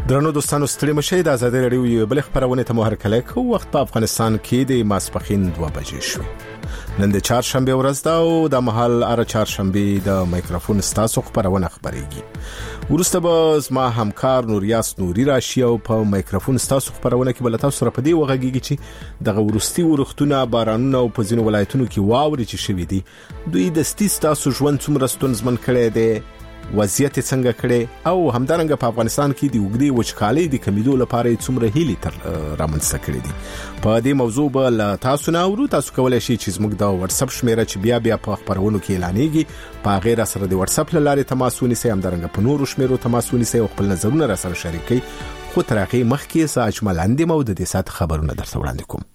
درنو دوستانو ستړي مشئ د آزادۍ رادیو یو بل خبرونه ته مهر کله کو وخت په افغانستان کې د ماسپخین 2 بجې شو. نن د چهارشنبه ورځ ده او د محل اره چهارشنبه د مایکروفون ستاسو خبرونه خبريږي. ورسته به زما همکار نوریاس نوري راشي او په مایکروفون ستاسو خبرونه کې بل تاسو سره په دی وغږیږي چې د ورستي ورختونه بارانونه او په ځینو ولایتونو کې واوري چې شوي دي. دوی د ستاسو ژوند څومره ستونزمن کړي دي، وضعیت څنګه کړي او همدارنګه په افغانستان کې د وګړي وچکالۍ د کمیدو لپاره څومره هیلې تر رامنځته کړي دي. په دې موضوع به تاسو نه اورو. تاسو کولای شئ چې زموږ د واتس اپ شمیره چې بیا په خبرونو کې اعلانېږي په غیر سره د واتس اپ لارې تماس ونیسئ، همدارنګه په نورو شمیرو تماس ونیسئ او خپل نظرونه را سره شریکئ. خو تر هغه مخکې ساجمل اندیم او د دې سات خبرونه درته وړاندې کوم.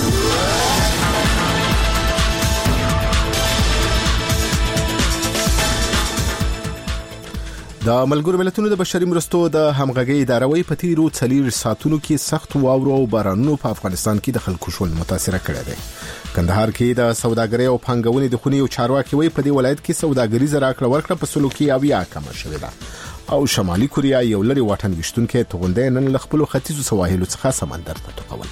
د ملګرو ملتونو د بشري مرستو د همغږي اداره وی په تیرو 4 ساعتونو کې سخت واورو او بارانونو په افغانستان کې د خلکو ژوند متاثر کړی دی. کندهار کې د سوداګرۍ او پانګونې د خونې او چارواکي وی په دې ولایت کې سوداګریز راکړه ورکړه په سلوکي اویا کم شوې ده او شمالي کوریا یو لري واټن وشتونکو توغندې نن خپل ختیځو سواحلو څخه سمندر ته توغول.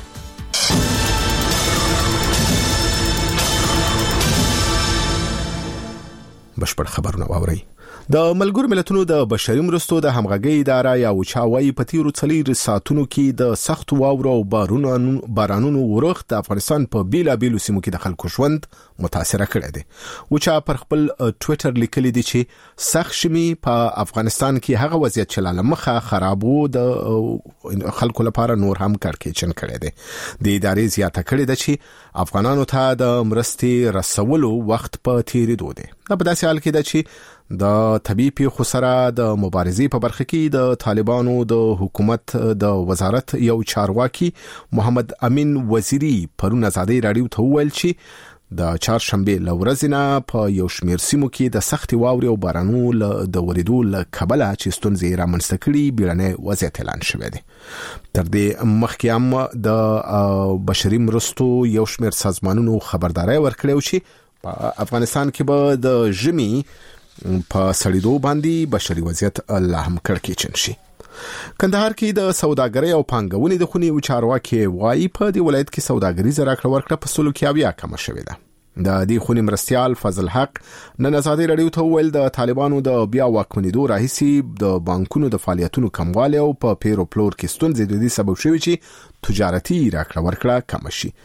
بشپړ خبرونه واوري. د ملګرو ملتونو د بشري مرستو د همغږي اداره یا وچاوي په تیرو 4 ساعتونو کې د سخت واورو او بارانونو ورخت د افغانستان په بیلابیلو سیمو کې د خلکو ژوند متاثر کړی دی. وچا پر خپل ټوئیټر لیکلی دی چې سخت شمي په افغانستان کې هغه وضعیت چې لامخه خرابو د خلکو لپاره نور هم کړکېچن کړی دی. د ادارې زیاته کړی دی چې افغانانو ته د مرستې رسولو وخت په تیریدو دی. دا په داسې حال کې ده چې د طبيعي پیښو سره د مبارزې په برخه کې د طالبانو د حکومت د وزارت یو چارواکي محمد امین وزیری پرون آزادۍ رادیو ته ویل چې د چهارشنبه لورځ نه په یو شمېر سیمو کې د سخت واوري او بارانونو د وریدو له کبله چې ستونزې رامنځته کړي بیړنی وضعیت اعلان شوی دی. تر دې مخکې هم د بشري مرستو یو شمېر سازمانونو خبرداري ورکړې چې په افغانستان کې به د ژمي په سړیدو باندې بشري وضعیت لا هم کړکېچن شي. کندهار کې د سوداګرۍ او پانګونې د خونې او چارواکي وایي په دې ولایت کې سوداګریز راکړه ورکړه په سلو کې اویا کم شوې ده. د دې خونې مرستيال فضل حق نن آزادۍ رادیو ته ویل د طالبانو د بیا واکمنېدو راهیسي د بانکونو د فعالیتونو کموالی او په پیرو پلور کې ستونزې د دې سبب شوي چې تجارتي راکړه ورکړه کم شي.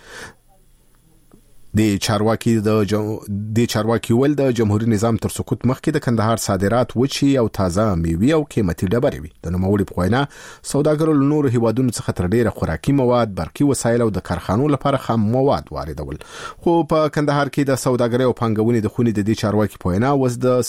د چارواکي ول د جمهوریت نظام تر سقوط مخکې د کندهار صادرات وچی او تازه میوه او قیمتي ډبرې وي. د نوموړي په وینا سوداګرو له نورو هیوادونو څخه تر ډیره خوراکي مواد، برقي وسایل او د کارخانو لپاره خام مواد واردول. خو په کندهار کې د سوداګرۍ او پانګونې د خونې د دې چارواکي په وینا وز د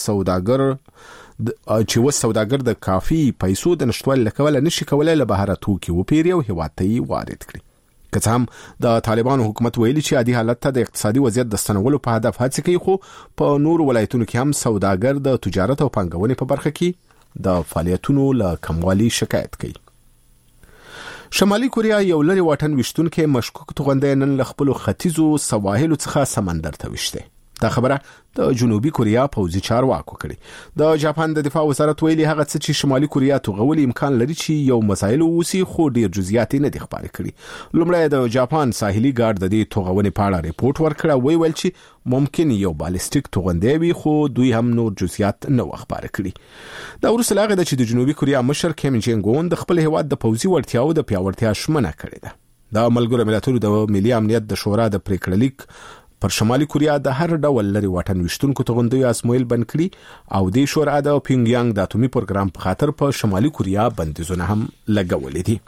سوداګر د کافي پیسو د نشټوالي لکول نشي کولای له بهر توکي وپیري او هیواد ته وارد کړي. که څه هم د طالبانو حکومت ویلي چې عادي حالت ته د اقتصادي وضعیت د ستنولو په هدف هڅه کوي، خو په نور ولایتونو کې هم سوداګر د تجارت او پانګونې په برخه کې د فعالیتونو له کموالي شکایت کوي. شمالي کوریا یو لري واټن وشتونکو مشکوک توغندې نن خپل ختیځو سواحلو څخه سمندر ته وشته. دا خبره د جنوبي کوریا پوځي چارواکو کړي. د جاپان د دفاع وزارت ویلي هغه څه چې شمالي کوریا توغول امکان لري چې یو مسایل وسی خو ډیر جزئیات نه دي خبرې کړي. لومړی د جاپان ساحلي ګارد د دې توغونې په اړه ریپورت ورکړ، ویل چې ممکن یو بالستیک توغندې وي خو دوی هم نور جزئیات نه خبرې کړي. دا ورسره هغه چې د جنوبي کوریا مشر کیم جنګ اون د خپل هیواد د پوځي وړتیاو د پیاوړتیا شمنه کړې ده. د ملګرو ملتونو د ملي امنیت د شورا د پریکړه لیک پر شمالي کوریا د هر ډول لري واټن وشتونکو توغندې ازمویل بند کړي او د شورا د پیونګیانګ د اتومي پروګرام په خاطر په شمالي کوریا بندیزونه هم لګولې دي.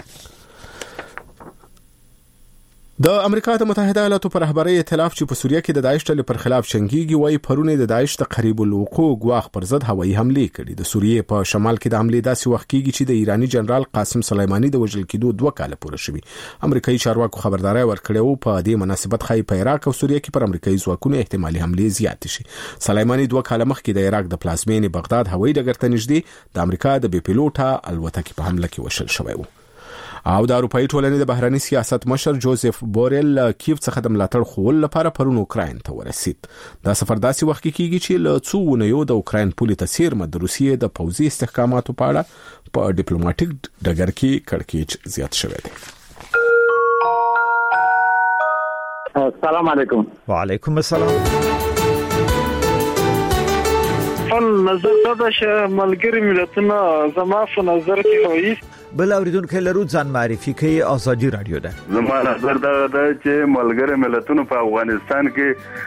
د امریکا د متحده ایالاتو پر رهبرۍ ائتلاف چې په سوریه کې د داعش ډلې پر خلاف جنگيږي وایي پرونه د داعش د قریب الوقوع غواخ پر ضد هوایي حمله کړې. د سوریه په شمال کې د حمله داسې وخت کېږي چې د ایرانی جنرال قاسم سلیمانی د وژل کېدو 2 کال پوره شوي. امریکایي چارواکو خبرداري ورکړې او په دې مناسبت خای په عراق او سوریه کې پر امریکایي ځواکونو احتمالي حمله زیات شي. سلیمانی 2 کال مخکې د عراق د پلازمینې بغداد هوایي ډګر ته نږدې د امریکا د بي پيلوټه الوتکې په حمله کې وشل شوی و. او د اروپאי ټولنې د بهرنی سیاست مشر جوزف بوریل کیف څخه د ملاتړ خول لپاره پرون اوکراین ته ورسید. دا سفر داسې وخت کې کیږي چې له څو ونیو د اوکراین پولي تسیر مد روسیې د پوځي استحکاماتو په اړه په ډیپلوماټیک ډګر کې کړکېچ زیات شوی دی. السلام علیکم. وعلیکم السلام. نظر دا چې ملګری ملتونه زما په نظر کې وایي بل اوریدونکو لرو ځان معرفي کوي. ازادي رادیو ده. زما نظر دا چې ملګری ملتونه په افغانستان کې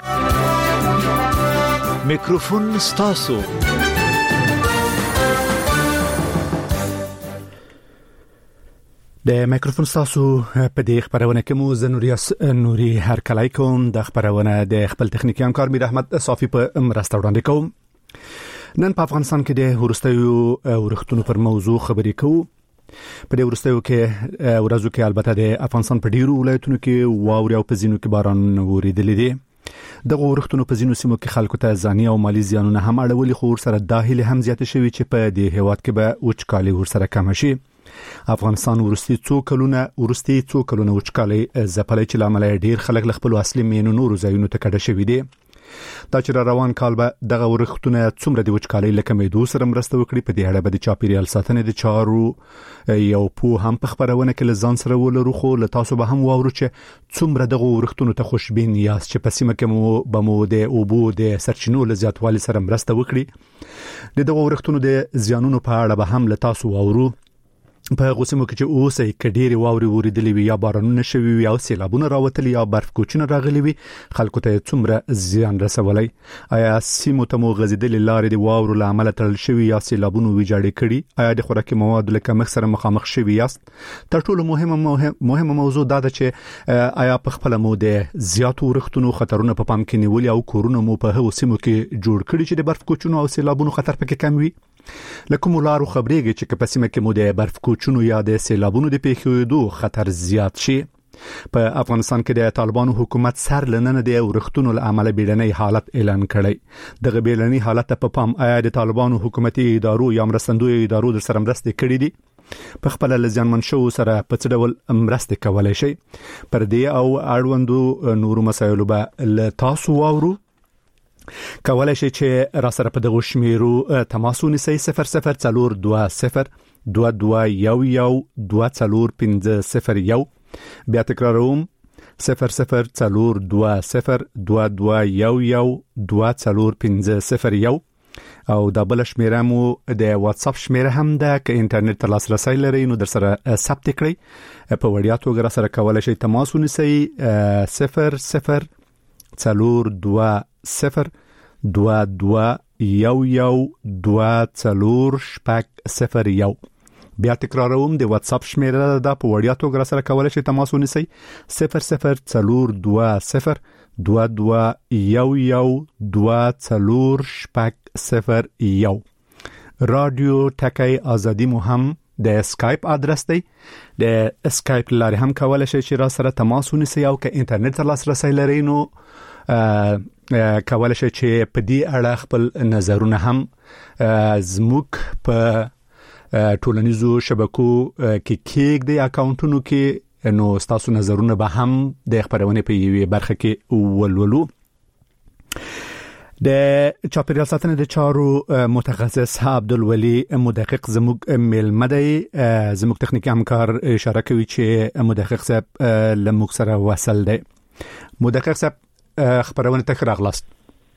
میکروفون ستاسو. د میکروفون ستاسو په دې خبرونه کې مو زنوریاس نوري هر کلای کوم. د خبرونه د خپل تخنیکی همکار میر احمد صافي په مرسته وړاندې کوم. نن په افغانستان کې د ورستیو ورختونو پر موضوع خبرې کوو. په دې ورستیو کې ورځو کې البته د افغانستان په ډیرو ولایتونو کې واوري او په ځینو کې باران وریدلې دي. د ورختونو په ځینو سیمو کې خلکو ته ځاني او مالی زیانونه هم اړولي، خو سره داخلي هم زیات شوي چې په دې هیواد کې به وچکالي ورسره کم شي. افغانستان ورستي څو کلونه وچکالي زپلې چې لامل ډیر خلک خپل اصلي مینو نورو ځایونو ته کډه شوي دي. دا چې روان کال به دغه ورختونه څومره د وچکالۍ لکه مېدو سره مرسته وکړي. په دې اړه به د چاپیریال ساتنې د چارو یو په هم په خبرونه کې لزان سره ولرو، خو له تاسو به هم واورو چې څومره دغه ورختونو ته خوشبین یاست چې په سیمه کې مو د اوبو د سرچینو له زیاتوالي سره مرسته وکړي. دغه ورختونو د زیانونو په اړه به هم له تاسو واورو. په غوسمو کې چې اوسې کډيري واوري وریدلې وي یا بارانونه شوي وي او سیلابونه راوتلي یا برف کوچونه راغلي وي، خلکو ته څومره زیان رسولای؟ آیا سیمو ته مو غزیدلې لارې د واورو لامل تړل شوي یا سیلابونه ویجاړې کړي؟ آیا د خوراکي موادو لکه مخ سره مخامخ شوي یاست؟ تر ټولو مهمه موضوع دا ده چې آیا په خپل مو د زیاتو ورختونو خطرونه په پام کې نیولې او کورونه مو په هغو سیمو کې جوړ کړي چې د برف کوچونو او سیلابونو خطر پکې کم وي؟ لکه مولارو خبرېږي چې په سیمه کې مو د برف کوچونو یا د سیلابونو د پیښېدو خطر زیات شي. په افغانستان کې د طالبانو حکومت سر لننه د ورختونو له امله بیړنی حالت اعلان کړی. دغه بیړنی حالت په پام آیا د طالبانو حکومتي ادارو یا مرستندوی ادارو در سره مرسته کړې دي؟ په خپل لزیان منشو سره په څه ډول مرسته کولای شي؟ پر دې او اړوندو نورو مسایلو به له تاسو واورو. کولای شي چې را سره په دغه شمیرو تماس ونیسئ. 00202112401501. بیا تکراروم 0020221112401501. او دا بل شمیره مو د واتس اپ شمیره هم ده که انټرنیټ ته لاسرسي لرئ نو در سره ثبت کړئ. په وړیا توګه را سره کولای شئ تماس ونیسئ 00202211124001. بیا تکراروم د واتس اپ شمیره ده په وړیا توګه را سره کولای شئ تماس ونیسئ 00202211124001. رادیو ټکی ازادي مو هم د اسکایپ ادرس دی. د اسکایپ لارې هم کولای شئ چې را سره تماس ونیسئ او که انټرنیټ ته لاسرسي لرئ نو کولای شئ چې په دې اړه خپل نظرونه هم زموږ په ټولنیزو شبکو کې کېږدئ اکاونټونو کې، نو تاسو نظرونه به هم د خبرونه په یوې برخه کې ولولو. د چاپیریال ساتنې د چارو متخصص عبدالولي مدقق زموږ ملمه دی. زموږ تخنیکی همکار اشاره کوي چې مدقق صاحب لموږ سره وصل دی. مدقق صاحب خبرونه ته راغلاست.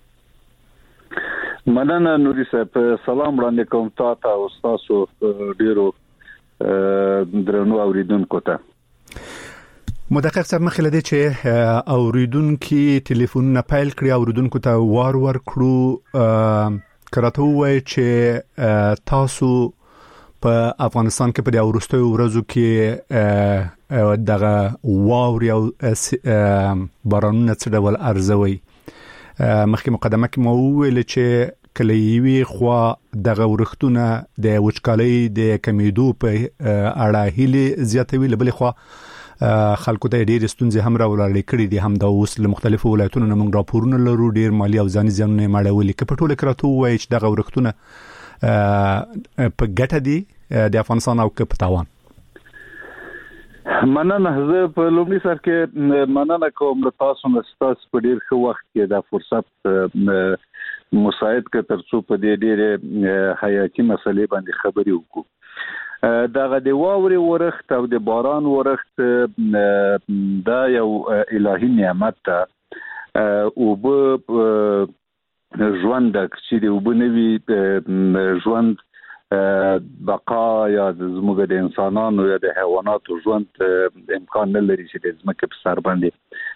مننه نوري صاحب. سلام وړاندې کوم تاسو او تاسو ډیرو درنو اوریدونکو ته. مدقق صاحب مخله دي چې اوریدونکو ټلیفون پیل کړی، اوریدونکو ته وار کړو کراته وای چې تاسو په افغانستان کې په د اورستو ورځو کې دغه واوري او بارانونه څه ډول ارزوي. مخکې مقدمه کې مو ویل چې کلیوي خو دغه ورختونه د وچکالۍ د کمیدو په اړه هلي زیاتوي، لبل خو خلکو ته ډېر ستونزې هم راولړې کړې دي. هم د اوس له مختلفو ولایتونو موږ راپورونه لرو ډېر مالی او ځاني زیانونه ماړولې کې په ټوله کراته وایي چې دغه ورختونه په ګټه دي د افغانستان او په تاوان. مننه. زه په لومړي سر کې مننه کوم تاسو نو تاسو په ډیر ښه وخت کې دا فرصت مساعد ک ترڅو په دې ډېر حیاتي مسلې باندې خبرې وکړو. دغه د واوري ورخت او د باران ورخت دا یو الهي نعمت ده او به ژوند چې دی او بنوي ژوند بقا یا زموږ د انسانانو یا د حیواناتو ژوند امکان نه لري چې د ځمکې په سر باندې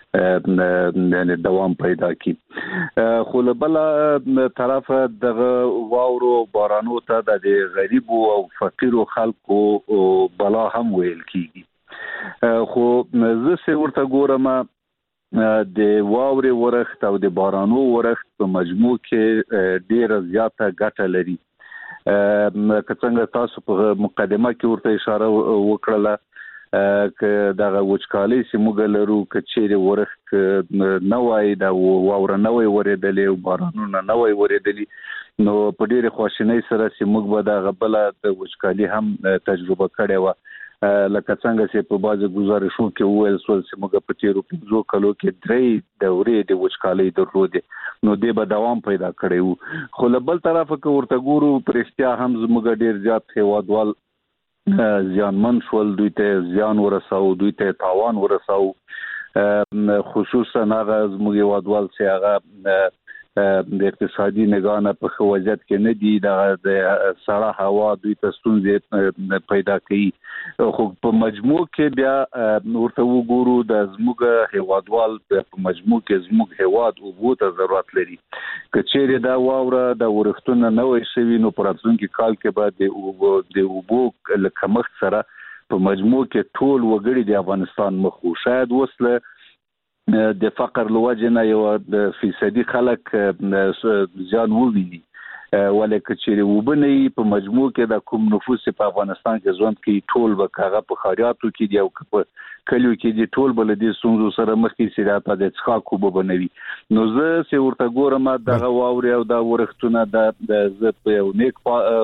دوام پیدا کړي. خو له بل طرفه دغه واورو بارانو ته د غریب او فقیر خلکو بلا هم ویل کیږي. خو زه څه ورته ګورم د واوري ورخت او د بارانو ورخت په مجموع کې ډیره زیاته ګټه لري. که څنګه تاسو په مقدمه کې ورته اشاره وکړه ک دغه وچکالي چې موږ لرو ک چیرې ورخت نه وای دا واور نه وای ورېدلې او بارانونه نه وای ورېدلې نو په ډېر خوشنۍ سره چې موږ به د غبل د وچکالي هم تجربه کړې و. لکه څنګه چې په بازه گزارشو کې ویل سول چې موږ په تیرو 5 کلو کې 3 دورې د وچکالۍ درلودې نو دې به دوام پیدا کړی وو. خو له بل طرفه کې ورته ګورو پرشتیا هم زموږ ډېر زیات هیوادوال زیانمن شول، دوی ته زیان ورساو، دوی ته تاوان ورساو، خصوصا هغه زموږ هیوادوال چې هغه د اقتصادي نگاه په وضعیت کې نه دي، د سړه هوا دوی ته ستونزې پیدا کوي. خو په مجموع کې بیا ورته وګورو د زموږ هیوادوال په مجموع کې زموږ هیواد او بو ته ضرورت لري. کچېره دا واوره د ورښتونه نه وي شوی نو پر راتلونکي کال کې به د اوبو کمښت سره په مجموع کې ټول وګړي د افغانستان مخ او شاید وصله د فقر لوجنه یو د فیصدي خلک ځان وویني ولکه چې وبني په مجموع کې د کوم نفوس په افغانستان کې ژوند کوي ټول به کاغه په خاریاتو کې دی او په کلیو کې دی ټول بلدي سونزو سره مخ کې سیراته د څخه کوب بنوي. نو زه چې ورته ګورم دغه واوري او د ورښتونه د زپ یو نیک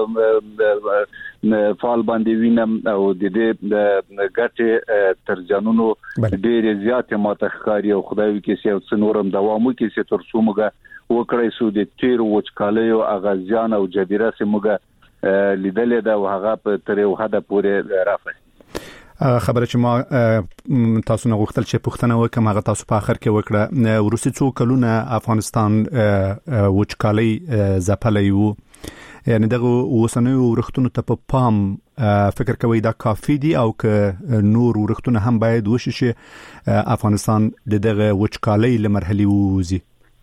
فعال باندې وینم او د دې ګټه ترجمانونو ډېر زیات ماتخکاری او خدای کې چې څنورم دوامو کې چې تر څومره وکړای سو د تیر وچکالۍ او اغازیان او جبیره سمګه لیدلې دا هغه په تر یو حد پورې رافه. خبره چې ما تاسو نه غوښتل چې پښتنه وکم هغه تاسو په اخر کې وکړه ورسې څو کلونه افغانستان وچکالۍ زپلې وو، یعنی دغه وسنوي ورښتونو ته په پام فکر کوي دا کافي دي او که نور ورښتونه هم باید وشي چې افغانستان دغه وچکالۍ لمرحله ووزي؟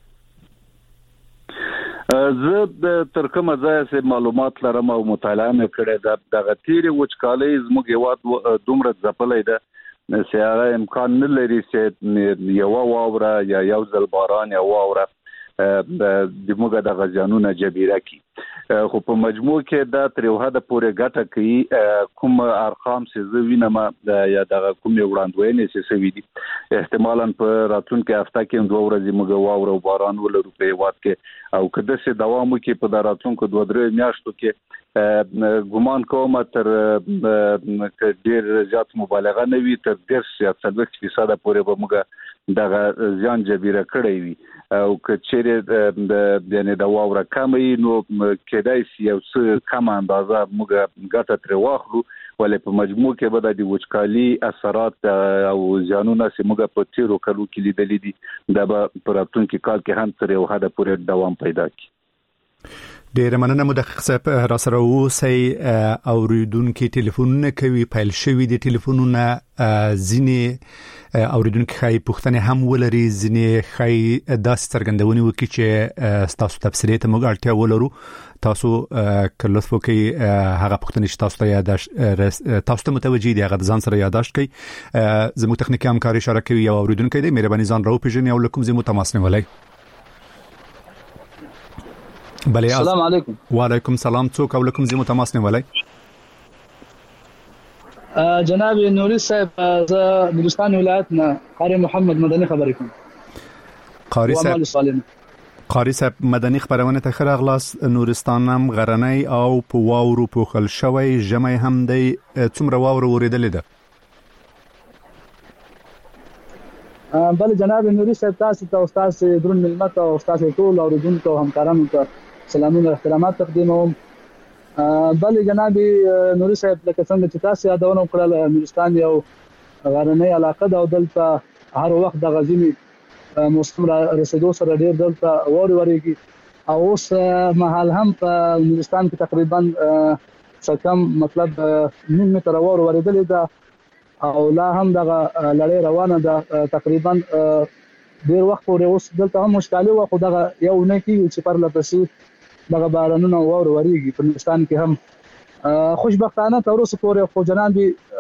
زه تر کومه ځای چې معلومات لرم او مطالعه مې کړې ده د غتیر وچکالۍ زموږ هیواد دومره ځپلې ده چې هغه امکان نه لري چې یو واوره یا یو ځل باران یا واوره د موږ د غزيانونو جبیره کی. خو په مجموع کې دا تر یو حد پورې ګټه کوي. کوم ارقام چې زه وینم یا د کوم وړاندوینې چې سوي دي احتمالاً په راتلونکي هفته کې 2 ورځې موږ واوره او باران ولرو په هیواد کې او کله چې دوام وکړي په راتلونکو 2-3 میاشتو کې ګومان کوم تر ډېر زیات مبالغه نه وي تر 10% پورې به موږ دغه ځان جبیره کړی وي او کچېره د واوره کمې نو کېدای شي یو څه کم اندازه موږ ګټه تر واخلو ولې په مجموع کې به د وچکالي اثرات او زیانونه چې موږ په تیرو کلو کې لیدلې دي دا به په راتلونکي کال کې هم تر یو حد پورې دوام پیدا کوي. ډیر مننه مدقق صاحب را سره اوسئ. اوریدونکو ټلیفونونه کوي پیل شوی دي ټلیفونونه ځینې اوریدونکو خای پښتنه هم ولري ځینې خای داس څرګندونې وکړي چې تاسو تفصیلات موږ اړتیا ولرو تاسو کله لطف وکړئ هغه پښتنه چې تاسو ته یاداش تاسو ته متوجي دي هغه ځان سره یاداشت کړئ. زموږ تخنیکی همکاري اشاره کوي یو اوریدونکو دی مهرباني ځان راو پیژنئ او لکم زمو تماس نیولای. بله السلام علیکم. وعلیکم سلام. څوک او لکم زمو تماس نیولای؟ جناب نوري صاحب زه بلوچستان ولایت نه قاری محمد مدني خبرې کوم. قاری صاحب مدني خبرونه ته خیر اغلاس. نورستان هم غرنۍ او په واورو پوخل شوی جمع هم دی څومره واورو ورېدلې ده؟ بل جناب نوري صاحب تاسو ته استاد درون ملمت او استاد ټول اوریدونکو همکارانو ته سلامونه احترامات تقدیموم. بل جناب نوري صاحب لکه څنګه چې تاسو یادونه کړل نورستان یو غرنۍ علاقه ده او دلته هر وخت د غزنی موسم را رسیدو سره ډیر دلته وریږي او اوس مهال هم په نورستان کې تقریبا څکم مطلب 9 متر ورېدلې ده او لا هم دغه لړۍ روانه ده تقریبا ډیر وخت پورې اوس دلته هم مشکل و خو دغه یو نه کې چې پر لپسې دغه بارانونه ورېږي په نورستان کې هم خوشبختانه تر اوسه پورې خو جناب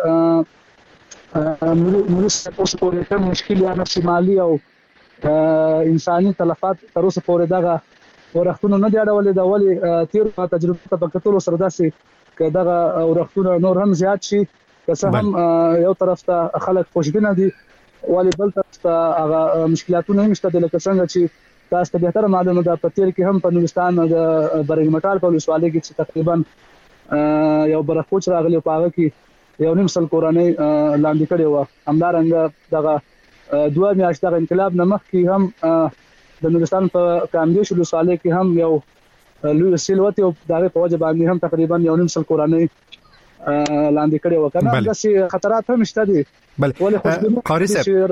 نورستان اوس پورې کوم مشکل یا نفسي مالی او انساني تلفات تر اوسه پورې دغه ورختونه نه دی اړولې دا ولې تیر تجربه په کتلو سره داسې که دغه ورختونه نور هم زیات شي که هم یو طرف ته خلک خوشبینه دي ولې بل طرف ته هغه مشکلاتونه نشته د لکه څنګه چې تاسو ته به تر معلومه ده په تیر کې هم په نورستان د برګمټال په ولسوالۍ کې چې تقریبا یو برخوچ راغلی په هغه کې یو نیم سل کورنۍ لاندې کړي و همدارنګه دغه دوه میاشتې د انقلاب نه مخکې هم د نورستان په کامدیش ولسوالۍ کې هم یو لوی سیلوت او دغه په وجه باندې هم تقریبا یو نیم سل کورنۍ لاندې کړي و کنه داسې خطرات هم شته دي. بل قاری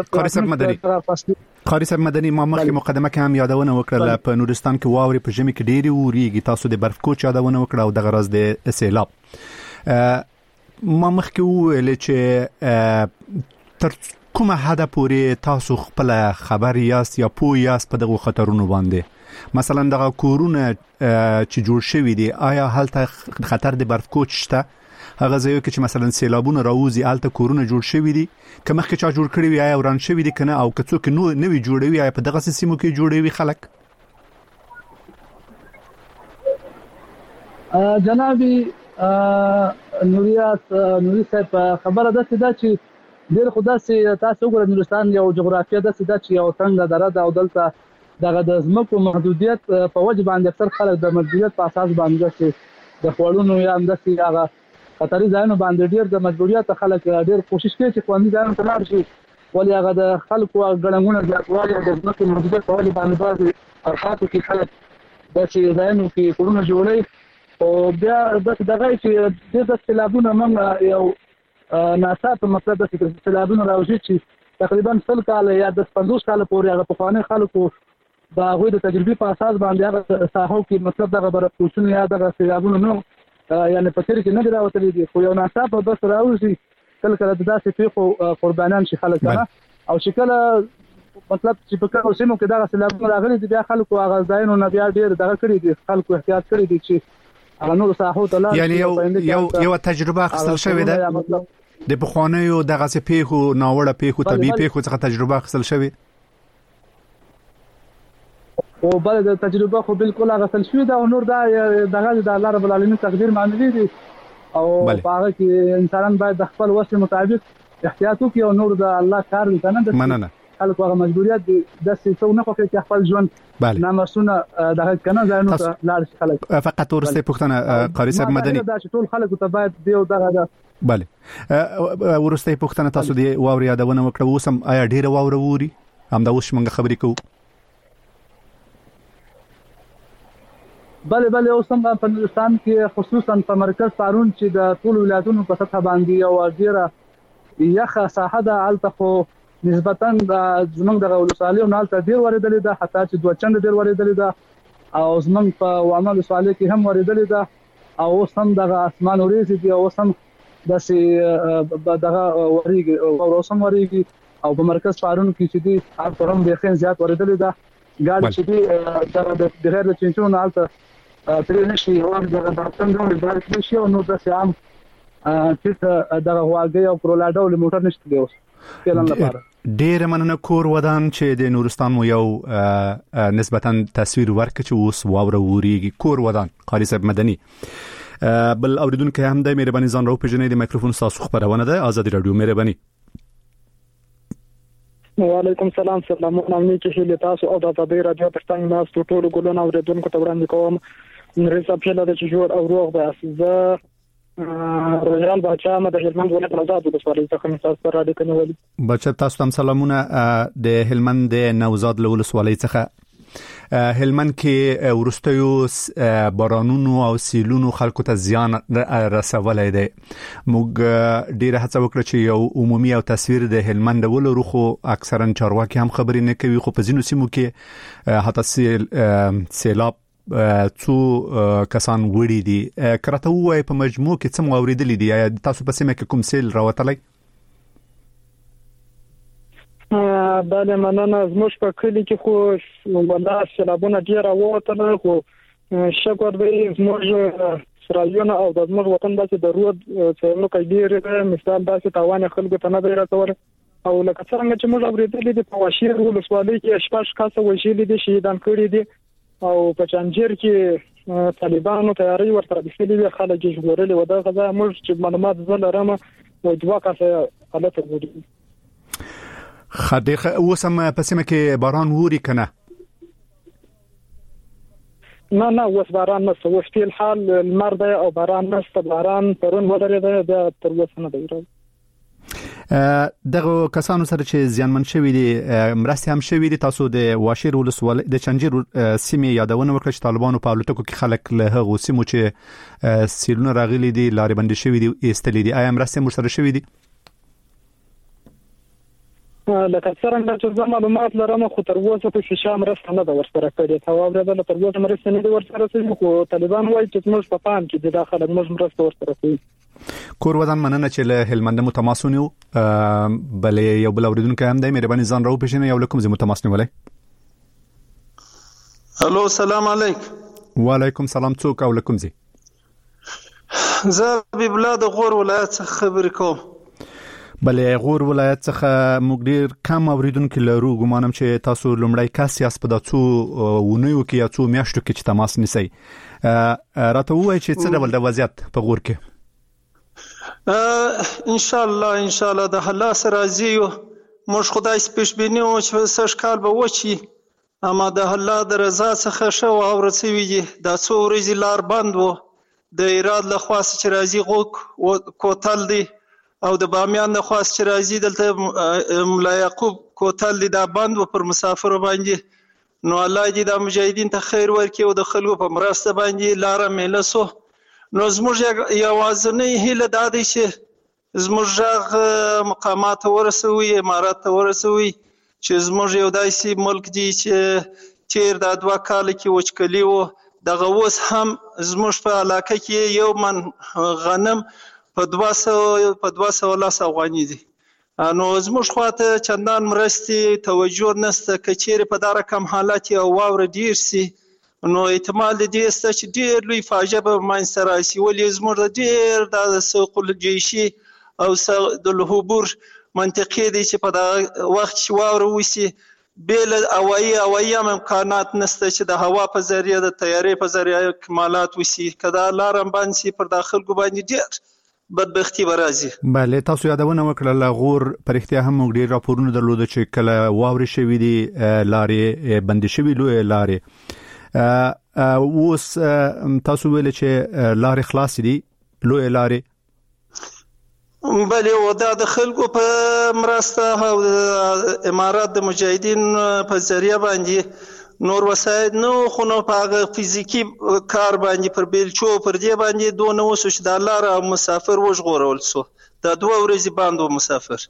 صاحب مدني ما مخکې مقدمه کې هم یادونه وکړه په نورستان کې واوري په ژمي کې ډېری وریږي تاسو د برف کوچ یادونه وکړه او دغه راز د سیلاب ما مخکې ویل چې تر کومه حد پورې تاسو خپل خبر یاست یا پوه یاست په دغه خطرونو باندې مثلا دغه کورونه چې جوړ شوی دي آیا هلته خطر د برف کوچ شته هغه ځای کې چې مثلا سیلابونه راوځي الته کورونه جوړ شوی دي که مخکې چا جوړ کړی وي آیا وران شوی دي کنه او که څوک نوې جوړوي آیا په دغه سیمو کې جوړوي خلک جنابي نوري صاحب خبره ده چې ډیر خدا سي تاسو وګورئ نورستان یو جغرافیه ده چې یو څنګه دره او دلته دغه د زمکو محدودیت په وجه باندې اکثر خلک د مجبوریت په اساس باندې د خوړونو یا اندسي هغه خطري ځایونو باندې ډیر د مجبوریت خلک ډیر کوشش کوي چې خوندي ځایونو ته لاړ شي ولې هغه د خلکو غړنګونه زیاتوالی د زمکو محدودیت په وجه باندې بعض ارخاتو کې خلک د ځایونو کې کورونه جوړي او بیا دغه چې د سیلابونو موږ یو ناڅاپه مطلب د سیلابونو راوځي چې تقریبا 100 کال یا د 50 کال پورې هغه پخوانی خلکو د هغوی د تجربې په اساس باندې هغه ساحو کې مطلب دغه برخوچونه یا دغه سیلابونو نو یعنی په تیر کې نه راوتلي دي خو یو ناڅاپه بس راوځي کله د داسې پیښو قربانان شي خلک نه او چې کله مطلب چې په کوم سیمو کې دغه سیلابونه راغلي دي بیا خلکو هغه ځایونو نه بیا ډیر دغه کړی دي خلکو احتیاط کړی دي چې هغه نور ساحو ته لاړ یعنی یو تجربه اخیستل شوې ده د بخوانیو دغه پیښو ناوړه پیښو طبيعي پیښو څخه تجربه اخیستل شوې او بل د تجربه خو بالکل اخیستل شوې ده او نور دغه د الله رب العالمین تقدیر معنوي دي او هغه کې انسانان باید د خپل وس مطابق احتیاط وکړي او نور د الله کار کنه د مننه خلکو هغه مجبوریت دي د څه نه کوي چې خپل ژوند نامسونه دغه کنه ځانو ته لاړ شي خلک فقط ورسته پښتنه قاری صاحب مدني دا چې ټول خلکو ته باید دیو دغه بله ورسته پښتنه تاسو دی واوري یادونه وکړه اوسم آیا ډیره واوره ووري هم دا اوس موږ خبرې کوو بله اوسم په نورستان کې خصوصا په مرکز پارون چې د ټول ولایتونو په سطح باندې یو ډیره یخه ساحه ده الته خو نسبتا د زمونږ د ولسوالۍ نه الته ډیر ورېدلې ده حتی چې دوه چنده ډیر ورېدلې ده او زمونږ په وامه ولسوالۍ کې هم ورېدلې ده او اوس هم دغه اسمان ورېږي دي او اوس هم داسې دغه ورېږي او اوس هم ورېږي او په مرکز پارون کې چې دي هر هم بخین زیات ورېدلې ده ګاډي چې دي د بغیر د چینچونو الته ترې نشي او دغه د څنګه بارک نشي او نو داسې عام چې دغه هواګي او کرولاډو له موټر نشته دی اوس فعلا لپاره ډیر مننه کور ودان چې د نورستان مو یو نسبتا تصویر ورکړي چې اوس واوره وریږي کور ودان قاری صاحب مدني بل اوریدونکو هم د مهرباني ځان راو پیژنې د مایکروفون تاسو خبرونه ده آزادي رادیو مهرباني وعلیکم السلام امني چې تاسو او د آزادي رادیو پښتون ناس ټول ګلونه اوریدونکو ته وړاندې کوم نریسا په لاره چې جوړ او روغ به زه رویال باچا د هلمند ولایت نوزاد ولسوالۍ څخه مې تاسو سره اړیکه نیولې. بچا تاسو ته سلامونه د هلمند د نوزاد ولسوالۍ څخه. هلمند کې ورستیو بارانونو او سیلونو خلکو ته زیان رسولای دی. موږ ډیره هڅه وکړه چې یو عمومي او تصویر د هلمند ولرو، خو اکثرا چارواکي هم خبرې نه کوي. خو په ځینو سیمو کې حتی سیلاب څو کسان وړي دي. کرته وای په مجموع کې څه موریدل دي؟ یا تاسو په سیمه کې کوم سیل راوتلی؟ بله مننه. زموږ په کلي کې خو والله سیلابونه ډېر راووتل، خو شکر دی زموږ سرایونه او د زموږ وطن داسې د رود څېرلو کې ډېر مثال داسې تاوان خلکو ته نه دی رسولی. او لکه څنګه چې موږ اورېدلي دي په واشیر ولسوالۍ کې 6 کسه وژلي دي، شهیدان کړي دي، او په چنجیر کې طالبانو تیاری ورته بسلي وي، خلک یې ژغورلي و. دغه ځای موږ چې معلومات زه لرم او 2 کسه حالت وګوري. خدای اوسم په سیمه کې باران ووري کنه؟ نه اوس باران نشته، اوس په الحال لمر دی او باران نشته. باران پرون ودرېده، دا تر اوسه نه دی. دغه کسانو سره چې زیانمن شوي دي مرستې هم شوي دي. تاسو د واشیر ولسوالۍ د چنجیر سیمې یادونه وکړه چې طالبانو په الوتکو کې خلک له هغو سیمو چې سیلونه راغلي دي لارې بندې شوي دي ایستلي دي. آیا مرستې هم ورسره شوي دي؟ لکه څرنګه چې زه معلومات لرم، خو تر اوسه په شیشه مرسته نه ده ورسره کړې. ته واورېدله تر اوسه مرسته نه ده ورسره شوې، خو طالبان وایي چې زموږ په پام کې دي دا خلک، موږ مرسته ورسره کوي. کور ودان مننه چې له هلمند مو تماس ونیو. بلې یو بل اوریدونکی هم دی، مهرباني ځان راوپېژنئ. یو له کوم ځای مو تماس نیولی؟ الو سلام علیکم. وعلیکم سلام. څوک او له کوم ځای؟ زه حبیب الله د غور ولایت څخه خبرې کوم. بلې غور ولایت څخه موږ ډیر کم اوریدونکي لرو. ګمانم چې تاسو لومړی کس یاست په دا څو ونیو کې یا څو میاشتو کې چې تماس نیسئ. راته ووایئ چې څه ډول د وضعیت په غور کې؟ ان شاء الله د الله سره راضي یو. موږ خدای سپیش بینیو چې سږ کال به وچی، اما د الله د رضا څخه شو او رسوي دي. دا څو ورځې لار بند وو د ایراد له خاص چې راضي غوک کوتل دی، او د بامیان د خاص چې راضي دلته ملا یعقوب کوتل دی، دا بند و پر مسافر باندې. نو الله دې د مجاهدین ته خیر ورکړي او د خلکو په مرسته باندې لار مېله سو. نو زموږ یوازینی هیله دا دی چې زموږ غږ مقامات ورسوي، امارات ته ورسوي، چې زموږ یو داسې ملک دی چې تیر دا 2 کال کې وچکلي و، دغه اوس هم زموږ په علاقه کې یو من غنم په 210 افغانۍ دي. نو زموږ خواته چندان مرستې توجه نشته. که چیرې په دا رقم حالت او واوره ډیر سي، نو احتمال دې شته چې ډیر لوی فاجعه به منځته راشي. ولې زموږ ډیر د سوق الجيشي او د الهبور منطقې دي چې په دا وخت چې واوره وشي بیل هوایي امکانات نشته چې د هوا په ذریعه د طیارې په ذریعه کمالات وشي. که دا لارم بند شي پر دا خلکو باندې ډیر بدبختی برازي. بله تاسو یادونه وکړه غور پرختیا هم موږ ډیر راپورونه درلوده چې کله واورې شوي دي لارې بندې شوي لوی لارې. اوس تاسو ویل چې لارې خلاص دي لوی لارې؟ بله او دا د خلکو په مرسته او امارات د مجاهدین په ذریعہ باندې نور وسایل نو خو نو په فزیکی کار باندې پر بیلچو پر دې باندې دونه وسو چې د لار مسافر وژغورول سو. دا 2 ورځې باندې مسافر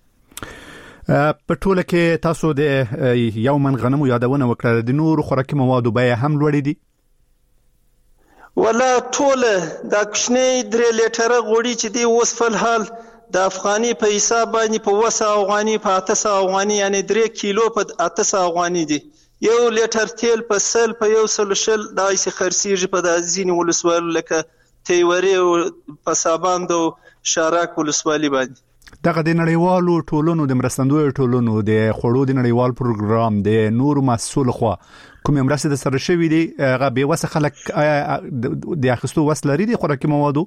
په ټوله کې تاسو د یو من غنمو یادونه وکړه، د نور خوراکي موادو بیه هم لوړې دي؟ ولا ټوله دا کوچنی 3 لیټره غوړي چې دی اوس په حال د افغاني په حساب باندې په 900 افغاني په 800 افغاني یعنی 3 کیلو په 800 افغاني دي. یو لیټر تیل په سل په 100 دایسي خرسيږي په د ځینې ولسوالۍ لکه تیوري او په ساباند او شارک ولسوالۍ باندې. دغه د نړیوالو ټولنو د مرستندوی ټولنو د خوړو د نړیوال پروګرام د نور مسؤل خو کوم مرسته د سره شوی دی هغه به وسه خلک د اخستو وس لري د خوراکي موادو؟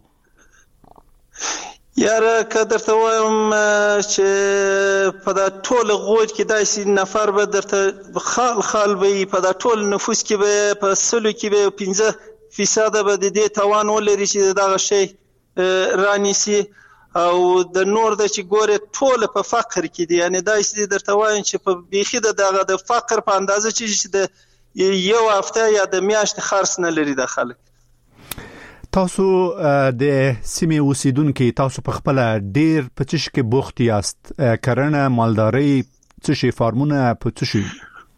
یاره که درته وایم چې په دا ټول غوج کې داسې نفر به درته خال به په دا ټول نفوس کې به په سلو کې به 15% به د دې توان ولري چې دغه شی رانیسي او د نور د چې ګوره ټول په فقر کې دي. یعنی دا چې درته وایم چې په بیخي د فقر په اندازه چې د یو هفته یا د میاشتې خرڅ نه لري د خلک. تاسو د سیمې اوسیدونکو تاسو په خپل ډیر په چش کې بوخت یاست، کرنه، مالداري، څه شي فارمونه په څه شي؟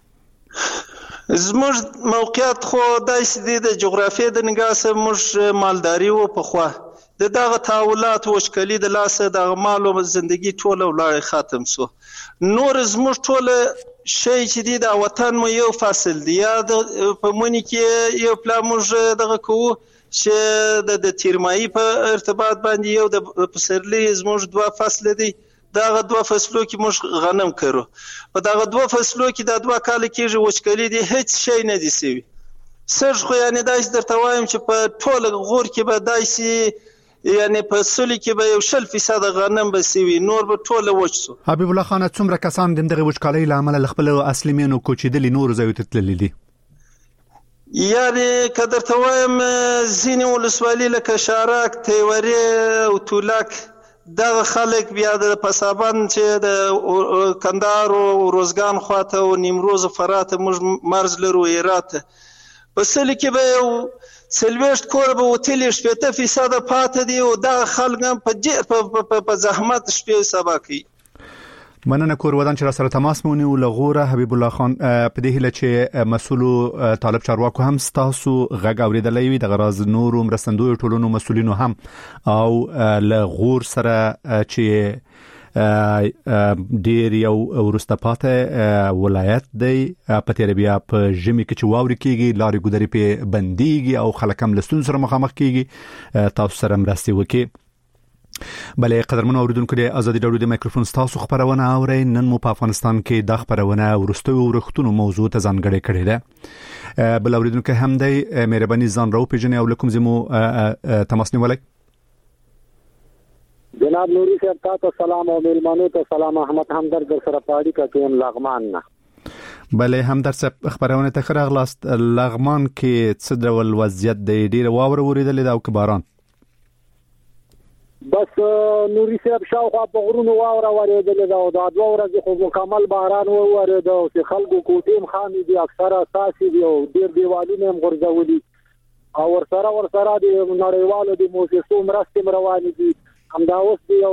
زموږ موقعیت خو داسې دی د جغرافیې د نګاه سره موږ مالداري و په خوا د دغه تحولات وشکلي د لاسه د مالو زندگی ټوله ولاړ ختم سو. نور زموږ ټوله شی چې دی د وطن مو یو فصل دی، یا په مونږ کې یو پلا موږ دغه کوو چې د تیرمایي په ارتباط باندې یو د پسرلي زموږ 2 فصل دی. دغه 2 فصلو کې موږ غنم کرو. په دغه 2 فصلو کې د 2 کال کې وچکلي دي هیڅ شی نه دي سوي. سر خو یعنی داس درته وایم چې په ټول غور کې به داسي یعنی په سولې کې به 100% غنم به سوي، نور به ټول وچسو. حبیب الله خان، څومره کسان دغه وچکالۍ لامل خپل اصلي مینو کوچیدلی نور ځای ته تللی دي؟ یعنی کدر ته وایم زینې ولسوالۍ لکه شارک، تیوري او تولک دغه خلک بیا د پسابند چې د کندهار او روزګان خواته او نیمروز فرات موږ مرز لرو ایرات په سل کې به یو سلويشت کور به وتلی 70% پاتې دی او دا خلک په زحمت شپې سبا کوي. مننه کور ودان چې را سره تماس مونږ لغوره حبیب الله خان په دې هله چې مسؤل طالب چارواکو هم تاسو غږ اوریدلې وي د غراز نور مرستندوی ټولونو مسؤلینو هم او لغور سره چې ډیر یو ورسته پاته ولایت دی په تیر بیا په ژمي کې چې واوري کیږي لارې ګودري په بنديږي او خلک هم لستون سره مخامخ کیږي تاسو سره مرستي وکي. بلې قدرمن اوریدونکو د ازادي رادیو د مایکروفون تاسو خبرونه اورئ. نن مو په افغانستان کې د خبرونه ورستو ورختونو موضوع ته ځانګړې کړې ده. بل اوریدونکو هم د مهرباني ځان راو پیژنې او لکم زمو تماس نیولای. جناب نوري صاحب تاسو سلام او مېلمانو ته سلام. احمد همدرد سره پاړی کا کوم لغمان نه. بلې همدرد صاحب خبرونه ته خراغلاست. لغمان کې څه ډول وضعیت دی؟ ډیر واوره وریدلې دا او کباران بس نوري صاحب شاوخوا په غرونو واوره ورېدلې دا او د 2 ورځې خو مکمل باران وورېده او چې خلکو کوټیم خامي دي اکثره اساسي دي او ډیر دیوالونه هم غورځولي او ورسره د نړیوالو د موسسو مرستې روانې دي. همدا اوس دی او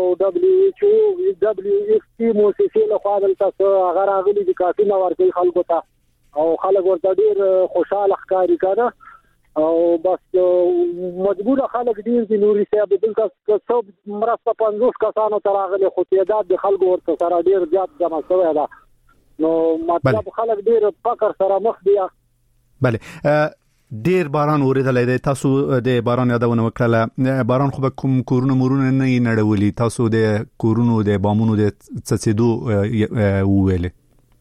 WFP موسسې له خوا دلته هغه راغلي دي کافي نه ورکوي خلکو ته او خلک ورته ډیر خوشاله ښکاري کنه او بس مجبور خلک ډیر دي. نوري صاحب دلته څو مرسته 50 کسانو ته راغلي خو تعداد د خلکو ورته سره ډیر زیات جمع شوی ده نو مطلب خلک ډیر فقر سره مخ دي. بله ډیر باران اوریدلې ده. تاسو د باران یادونه وکړه. باران خو به کوم کورونه مورونه نه نړولي، تاسو د کورونو د بامونو د څڅېدو وویلې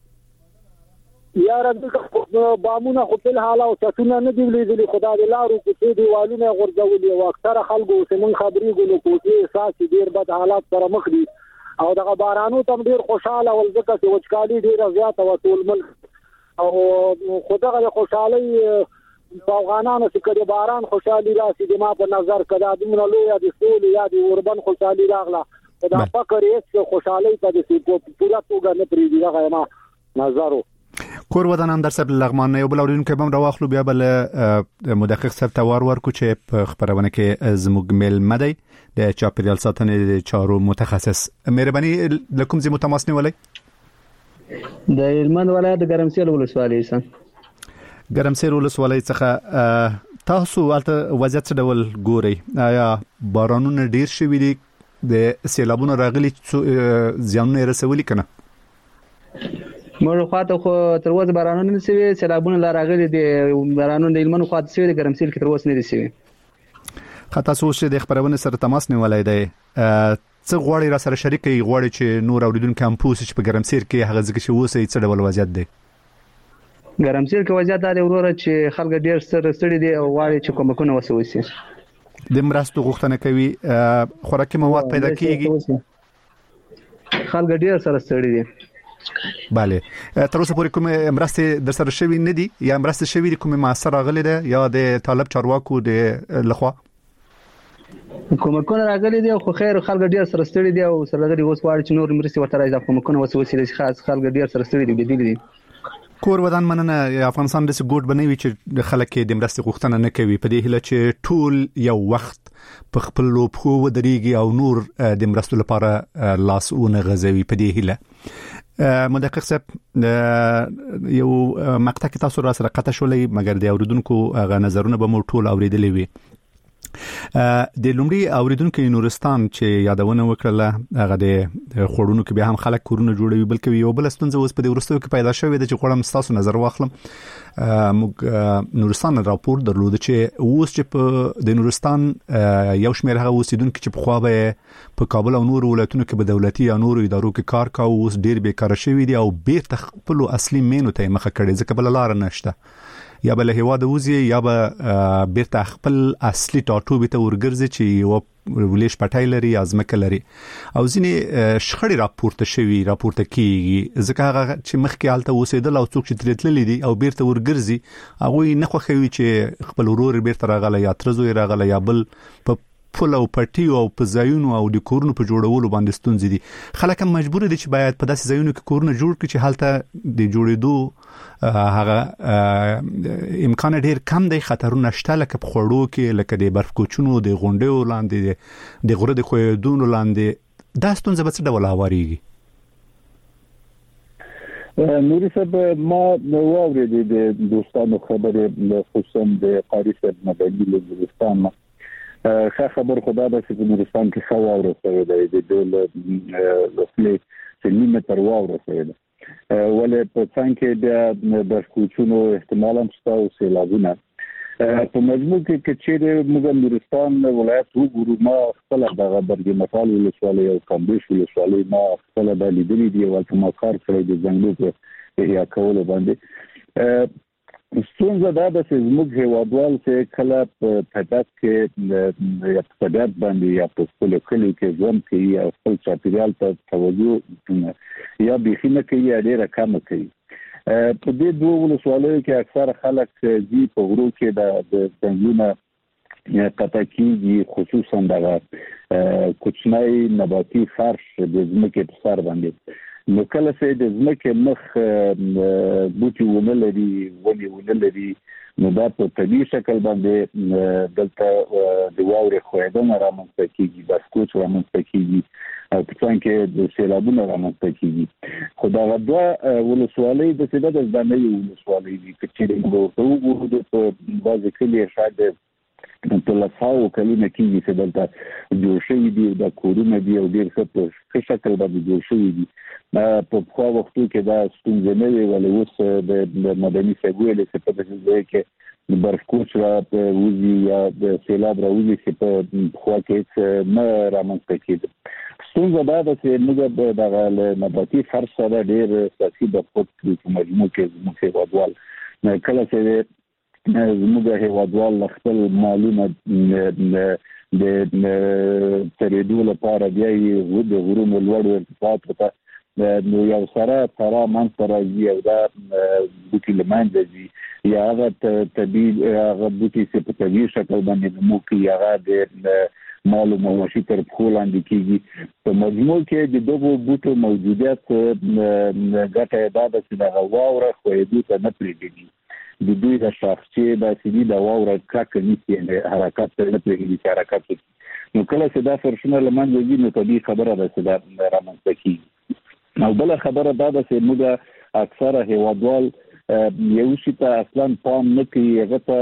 یاره د بامونه خو په حاله او څونه نه دی ولیدلی خدای د لارو کوڅې دیوالونه غورځولي او اکثره خلکو سمون خبري ګلو کوڅې اساس ډیر بد حالات سره مخ دي او دغه بارانو تم ډیر خوشاله ول ځکه چې وچکالي ډیر زیاته او ټول ملک او خدای خوشالي افغانانو چې کړي باران خوشالي راسي د ما په نظر کړه د منلو یا د سول یا د اوربن خوشالي راغله دا فکر یې خوشالي په دې پورا توګه نه پریږي هغه ما نظرو کور ودان هم در سب لغمان نه یو بل اورین کې بم راوخلو بیا بل مدقق سب توار ورکو چې په خبرونه کې زموږ مل مدي د چاپیریال ساتنې د چارو متخصص مهرباني لکم زمو تماس نیولای. د هلمند ولایت د ګرمسیر ولسوالۍ ګرمسیر ولسوالۍ څخه تاسو البته وضعیت څه ډول ګوري؟ آیا بارانونه ډیر شوي دي؟ د سیلابونو راغلي زیانونه رسولي کنه؟ مور خواته خو تر اوسه بارانونه نه سوي، سیلابونه لا راغلي دي. بارانونه د هلمند خواته سوي د ګرمسیر کې تر اوسه نه دي سوي. خاطر سوچ د خبرونه سره تماس نیولای دی. څه غواړي را سره شریکي غواړي چې نور اوریدونکو هم پوښتنه چې په ګرمسیر کې هغه ځکه چې وسه څه ډول وضعیت دی؟ ګرمسیر کې وضعیت دا وروره چې خلک ډیر ستړي دي او غواړي چې کومکونه وسوي. د مرستو غوښتنه کوي، خوراکي مواد پیدا کیږي، خلک ډیر سره ستړي دي. bale تر اوسه پورې کومه مرسته در سره شوی نه دي یا مرسته شوی کومه موثر راغلی ده یا د طالب چارواکو د لخوا؟ کومکونه راغلي دي خو خیر خلک ډیر سره ستړي دي او سره غړي اوس واړي چې نور مرستي ورته راځي کومکونه وسوسې خاص خلک ډیر سره ستړي دي دي کور ودان مننه افغانستان د سګوټ بنوي چې خلک د مرستې غوښتنه نه کوي په دې هله چې ټول یو وخت په خپل لوبخو ودرېږي او نور د مرستو لپاره لاسونه غځوي په دې هله مدقق صاحب یو مقطع کې تاسو را سره قطع شولې مګر د اوریدونکو غ نظرونه به مو ټول اوریدلې وي د لومړي اوریدونکو نورستان چې یادونه وکړه هغه د خورونو کې به هم خلک کورونه جوړوي بلکې یو بل ستونزه اوس په دې ورستو کې پیدا شوې ده چې غواړم تاسو نظر واخلم موږ نورستان راپور درلود چې اوس چې په د نورستان یو شمېر هغه اوسیدونکو چې په خوا به په کابل او نور ولایتونو کې به دولتي یا نور ادارو کې کار کاوه اوس ډیر بیکاره شوي دي او بیرته خپل اصلي مینو ته مخه کړي ځکه بل لار نشته یا بل هوا د وزي یا به بیرته خپل اصلي ټاټوبې ته ورګرځي چې یو ولیش پټای لري ازمکه لري او ځینې شخړې راپورته کیږي ځکه هغه چې مخکې حالت اوسېدل او څوک چې تللی دي او بیرته ورګرځي هغه نه خوښوي چې خپل ورور بیرته راغلی یا ترزو راغلی یا بل په پول او پټیو او په ځایونو او د کورونو په جوړولو باندې ستونزې دي خلک هم مجبور دي چې باید په داسې ځایونو کې کورونه جوړ کړي چې حالت د جوړېدو هغه امکان ډیر کم دی خطرونه شته لکه په خړو کې لکه د برف کوچونو د غونډو لاندې د غره د خویدونو لاندې دا ستونزه به څه ډول هواريږي نوري صاحب ما نو اورېدې د دوستانو خبرې خصوصا د قاری صاحب مدني له نورستان خبر خدا د نورستان کې خو اورسوي د ډول لسلې سنټیمتر واورسوي ولې په څنګه د برخوچونو احتمال هم شته او سیلابونه په مجموع کې چې موږ نورستان ولایت وګورو ما خپل د برګ مطال ولسوالۍ او کمبریج ولسوالۍ ما خپل د لیدلې دی او کوم کار کړی د ځنګلو په احیا کول باندې ستونزه دا ده چې موږ هیوادوال چې کله په طبیعت کې یا په طبیعت باندې یا په خپل کلی کې ژوند کوي او خپل چاپیریال ته توجه یا بخینه کوي یا ډیره کم کوي په دې دوه ولسوالیو کې اکثر خلک دي په غرو کې د څنګه قطع کیږي خصوصا د کوچنۍ نباتي فرش د ځمکې په سر باندې نو کله چې د ځمکې مخ بوټي ونلري نو دا په طبيعي شکل باندې دلته د واورې خویدنه رامنځته کیږي بس کوچ رامنځته کیږي او په څنګه د سیلابونو رامنځته کیږي خو دا دوه ولسوالۍ د څه د ځانګړي ولسوالۍ دي چې موږ په بعض کې شاید په لاساو کلونه کې چې دلته جوړ شوی دی د کورونه دی او ډیر څه په شکل باندې جوړ شوی دی په خو وختو کې دا ستونزه نه وی ولې اوس د مدني سګویل څخه په دې ځای کې د برف کوچ را وزي یا د سیلاب را وزي چې په خو کې نه رامنځته کېږي ستونزه دا ده چې موږ د نباتي فرش سره ډیر ساتي د خپل مجموع کې زموږ هیوادوال کله چې زموږ هیوادوال خپل معلومه د ترېدو لپاره بیا یې د غرونو لوړ ارتفاعات ته نو یو سره ترا من راځي او دا بوټي لمانځي یا هغه طبيعي هغه بوټي چې په طبيعي شکل باندې مو کې هغه د معلومه مواشي تر خلاندې کیږي په مجموع کې د دوه بوټو موجودیت ګټه ده چې دا واوره خو دې ته نه پریږدي د دوی د شخصي د سړي د واوره کاکه نيسي حرکت نه پریږدي حرکت نو کله چې دا فرشنه لمانځي نو طبيعي خبره ده چې دا رامنځته کیږي نو بل خبره دا ده چې موږ اکثره هیوادوال یو شي ته اصلا پام نه کوي هغه ته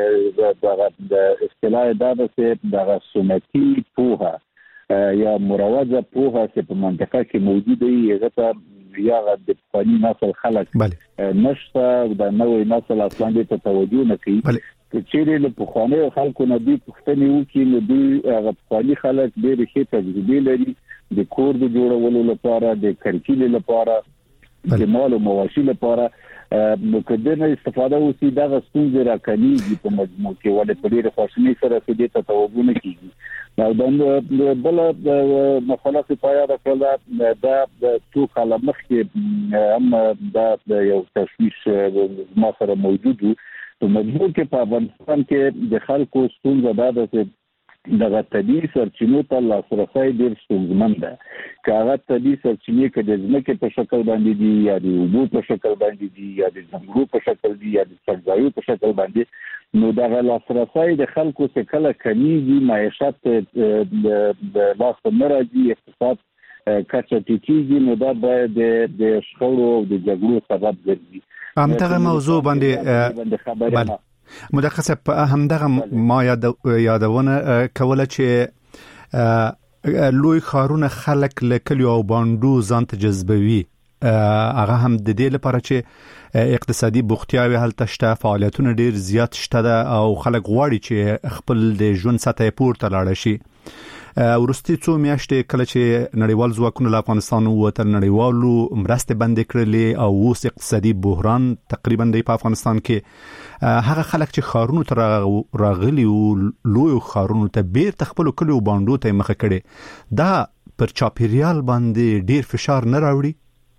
د اصطلاح دا ده چې د سنتي پوهه یا مروجه پوهه چې په منطقه کې موجوده وي هغه ته یا د فني نسل خلک نشته د نوې نسل اصلا دې ته توجه نه کوي چې له پخواني خلکو نه دي پښتني وکي نو دوی هغه پخواني خلک ډېر ښه تجربه لري د کور د جوړولو لپاره د کرکیل لپاره د مال او مواشي لپاره نو کله نه استفاده وسی دا ستونزې راکړي په مجموع کې ولې په ډېر خوشنۍ سره دې ته توجه نه کیږي نو د بل مسله چې پایا ده کله دا څو کاله مخکې هم دا یو تشویش ما سره موجود په مجموع کې په افغانستان کې د خلکو ستونزه ده چې دغه طبيعي سرچینو ته لاسرسي ډېر ستونزمن ده. که هغه طبيعي سرچینې کې د ځمکې په شکل باندې دي یا د اوبو په شکل باندې دي یا د ځنګلو په شکل دي یا د څړځایو په شکل باندې، نو دغه لاسرسي د خلکو څخه کله کمیږي، معیشت د لاس نه راځي، اقتصاد کچه ټیټیږي، نو دا باید د شخړو او د جګړو سبب ګرځي. همدغه موضوع باندې خبره مدخصه په همدغه ما یادونه کوله چې لوی خارونه خلک لکلی او باندو ځان ته جذبوي، هغه هم د دې لپاره چې اقتصادي بوختیاوي هلته شته، فعالیتونه ډیر زیات شته او خلک غواړي چې خپل د ژوند سطح پورته لاړ شي. ورستي څو میاشتې کله چې نړیوال ځواکونه له افغانستان ووتل، نړیوالو مرستې بندې کړلې او اوس اقتصادي بحران تقریبا د افغانستان کې هغه خلک چې خارونو ته راغلي او لوی خارونو ته بیرته خپل کلیو باندو ته مخه کړي، دا پر چاپیریال باندې ډیر فشار نه راوړي؟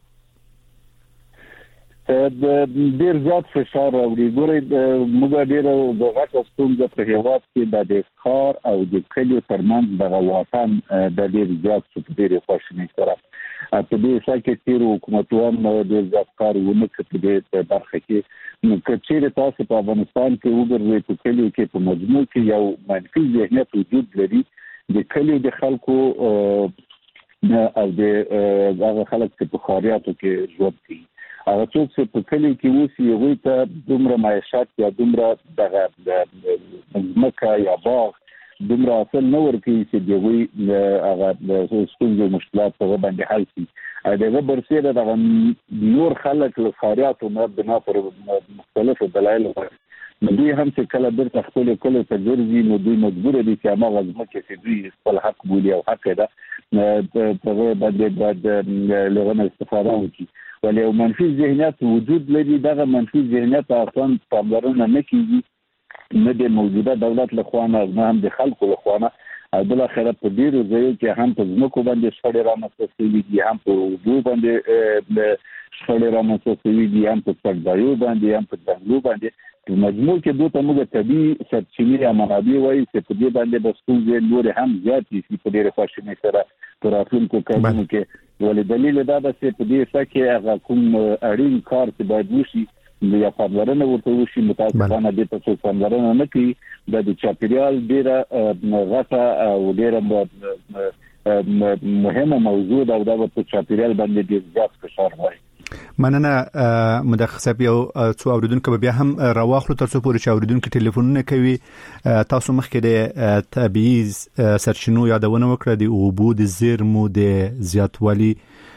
ډیر زیات فشار راوړي. ګورئ موږ ډیر د غټ ستونزه په هیواد کې د ښار او د کلیو ترمنځ د واټن د ډیر زیات ډیر خوشنۍ سره په دې ځای کې تیر حکومتونه د زیات کار ونه کړی په برخه کې. نو کچېره تاسو په افغانستان کې وګورئ په کلیو کې په مجموع کې یو منفي ذهنیت وجود لري. د کلیو د خلکو او د هغه خلک چې په خاریاتو کې ژوند کوي، هغه څوک چې په کلی کې اوسي هغوی ته دومره معیشت یا دومره دغه ځمکه یا باغ دومره حاصل نه ورکوي چې د هغوی هغه ستونزې مشکلات په هغه باندې حل شي. د هغه برسېره دغه نور خلک له ښاریاتو نه بنا پر مختلفو دلایلو نو دوی هم چې کله بیرته خپلو کلیو ته ګرځي، نو دوی مجبوره دي چې هماغه ځمکې چې دوی خپل حق بولي او حق یې ده په هغه باندې باید له هغه نه استفاده وکړي. ولې یو منفي ذهنیت وجود لري، دغه منفي ذهنیت اصلا پاملرنه نه کیږي، نه د موجوده دولت له خوا نه، نه هم د خلکو له خوا نه. او بل اخر په ډیرو ځایو کې هم په ځمکو باندې شخړې رامنځته شوي دي، هم په اوبو باندې شخړې رامنځته شوي دي، هم په څړځایو باندې، هم په ځنګلو باندې. په مجموع کې دوی ته موږ طبیعي سرچینې یا منابع وایي چې په دې باندې به ستونزې نورې هم زیاتې شي په ډېرې خواشینۍ سره په راتلونکو کلونو کې. ولې دلیل دا ده چې په دې ځای کې هغه کوم اړین کار چې باید وشي یا پاملرنه ورته وشي، متاسفانه دې ته څوک پاملرنه نه کوي. د چاپیریال ډېره غټه او ډېره مهمه موضوع ده او دا په چاپیریال باندې ډېر زیات فشار وایي. مننه مدخصه یو څو اوریدونکو بیا هم راواخلو ترڅو پورې چې اوریدونکو ټلیفونونه کوي. تاسو مخکې د طبيعي سرچینو یادونه وکړه، د اوبو د زیرمو د زیاتوالي.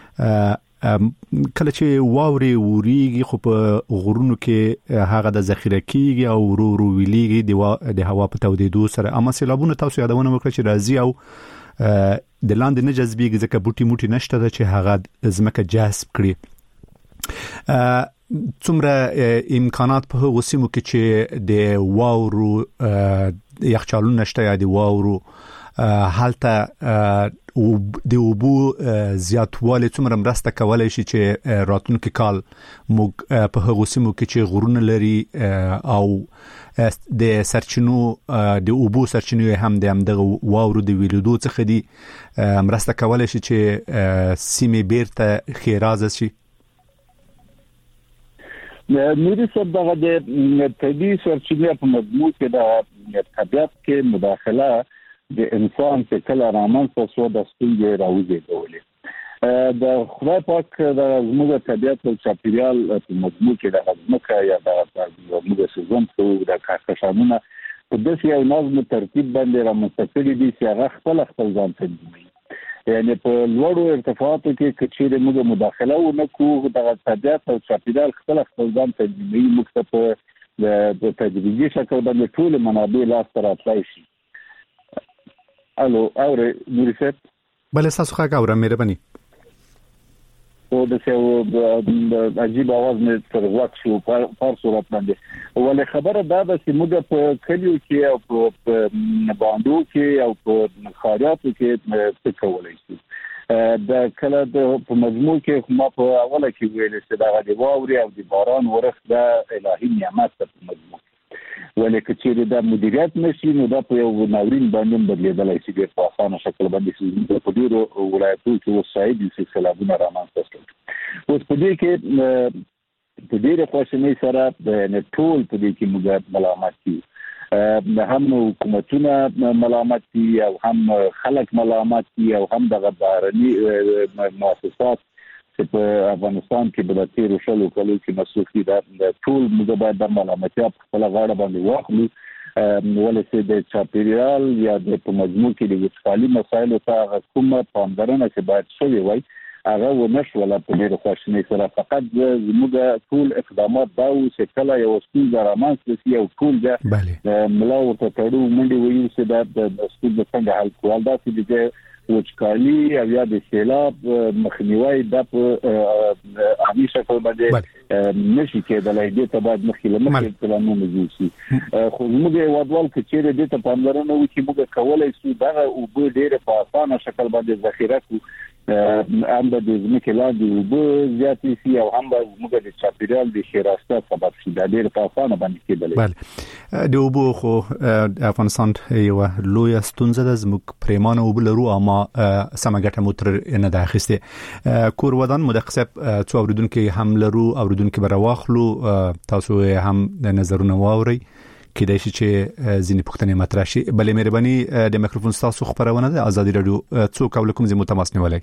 کله چې واوري وریږي خو په غرونو کې هغه د ذخیره کیږي او ورو ورو ویلېږي د هوا په تودېدو سره. اما سیلابونه تاسو یادونه وکړه چې راځي او د لاندې نه جذبېږي ځکه بوټي موټي نشته ده چې هغه ځمکه جذب کړي. څومره امکانات په هغو سیمو کې چې د واورو یخچالونه شته یا د واورو هلته د اوبو زیاتوالی څومره مرسته کولی شي چې راتلونکي کال موږ په هغو سیمو کې چې غرونه لري او د سرچینو د اوبو سرچینو هم د همدغه واورو د ویلېدو څخه دي مرسته کولی شي چې سیمې بیرته ښېرازه شي؟ نوري صاحب دغه د طبیعي سرچینې په مجموع کې د طبیعت کې مداخله د انسان چې کله رامنځته شوه د ستونزې راوزېږولې. د خدای پاک د زموږ طبیعت او چاپیریال په مجموع کې د ځمکه یا د زموږ سیزن د کهکشانونه په داسې یو نظم ترتیب باندې رامنځته کړي دي چې هغه خپل ځان تنظیموي. یعنی په لوړو ارتفاعاتو کې کچېرې موږ مداخله ونه کوو، دغه طبیعت او چاپیریال خپل ځان تنظیموي. موږ ته په د تدریجي شکل باندې ټول منابع لاسته راتلای شي. الو اورې نوري صاحب؟ بله ستاسو غږ اورم، مهرباني. او د څو عجیب आवाज مې تر غوږ شو په صورت باندې. ولې خبره دا ده چې موږ په کلیو کې او په باندو کې او په خاریاتو کې څه کولی شو. د کله په مجموع کې ما په اوله کې ویل چې دا د واوري او د باران ورښت د الهي نعمت په مجموع ولکه چې د مدیریت نشي نو دا په یو ناورین باندې بدلیدلای شي په اسانه شکل باندې په ډیرو ولایتونو کې وسایل سیلابونه رامنځته شول. اوس په دې کې په ډیره خوشنۍ سره د ټول په دې کې موږ ملامت کیو، هم حکومتونه ملامت دي او هم خلک ملامت دي او هم د بهرني مؤسسات چې په افغانستان کې د تیرو شلو کلو کې مسؤل دي د ټول موږ باید د ملامتیا په خپل غاړه باندې واخلو، ولې د چاپیریال یا د په مجموع کې د وچکالي مسایلو ته کومه پاملرنه چې باید شوې وای هغه ونشوله په ډېر خوشنۍ سره. فقط زموږ ټول اقدامات دا و چې کله یو ستونزه رامنځته شي او ټول د ملا ورته تړو منډې وایو چې د ستونزه څنګه حل کول، داسې د وچکالي او یا د سیلاب مخنیوي د په عامي شکل باندې نشي کېدلای. دې ته باید مخکې پلانونه جوړ شي. خو موږ یوادوال کې چې دې ته پاملرنه وکړو موږ کولای شو دغه او به ډېر په اسانه شکل باندې ذخیره کړو، هم د ځمکې لاندې اوبه زیاتې شي او هم موږ د چاپیریال د ښېراسته سبب شي. دا ډېر په اسانه باندې کېدلی. بله د اوبو خو افغانستان یوه لویه ستونزه ده، زموږ پریمانه اوبه لرو اما سمه ګټه مو تر نه ده اخیستې. کور ودان مدقق صاحب څو اوریدونکي هم لرو، اوریدونکي به راواخلو، تاسو هم نظرونه واورئ کېدای شي چې ځینې پوښتنې مطرح شي. بلې مهرباني د میکروفون ستاسو خبرونه ده ازادي رادیو څوک او کوم ځای متماس نیولای.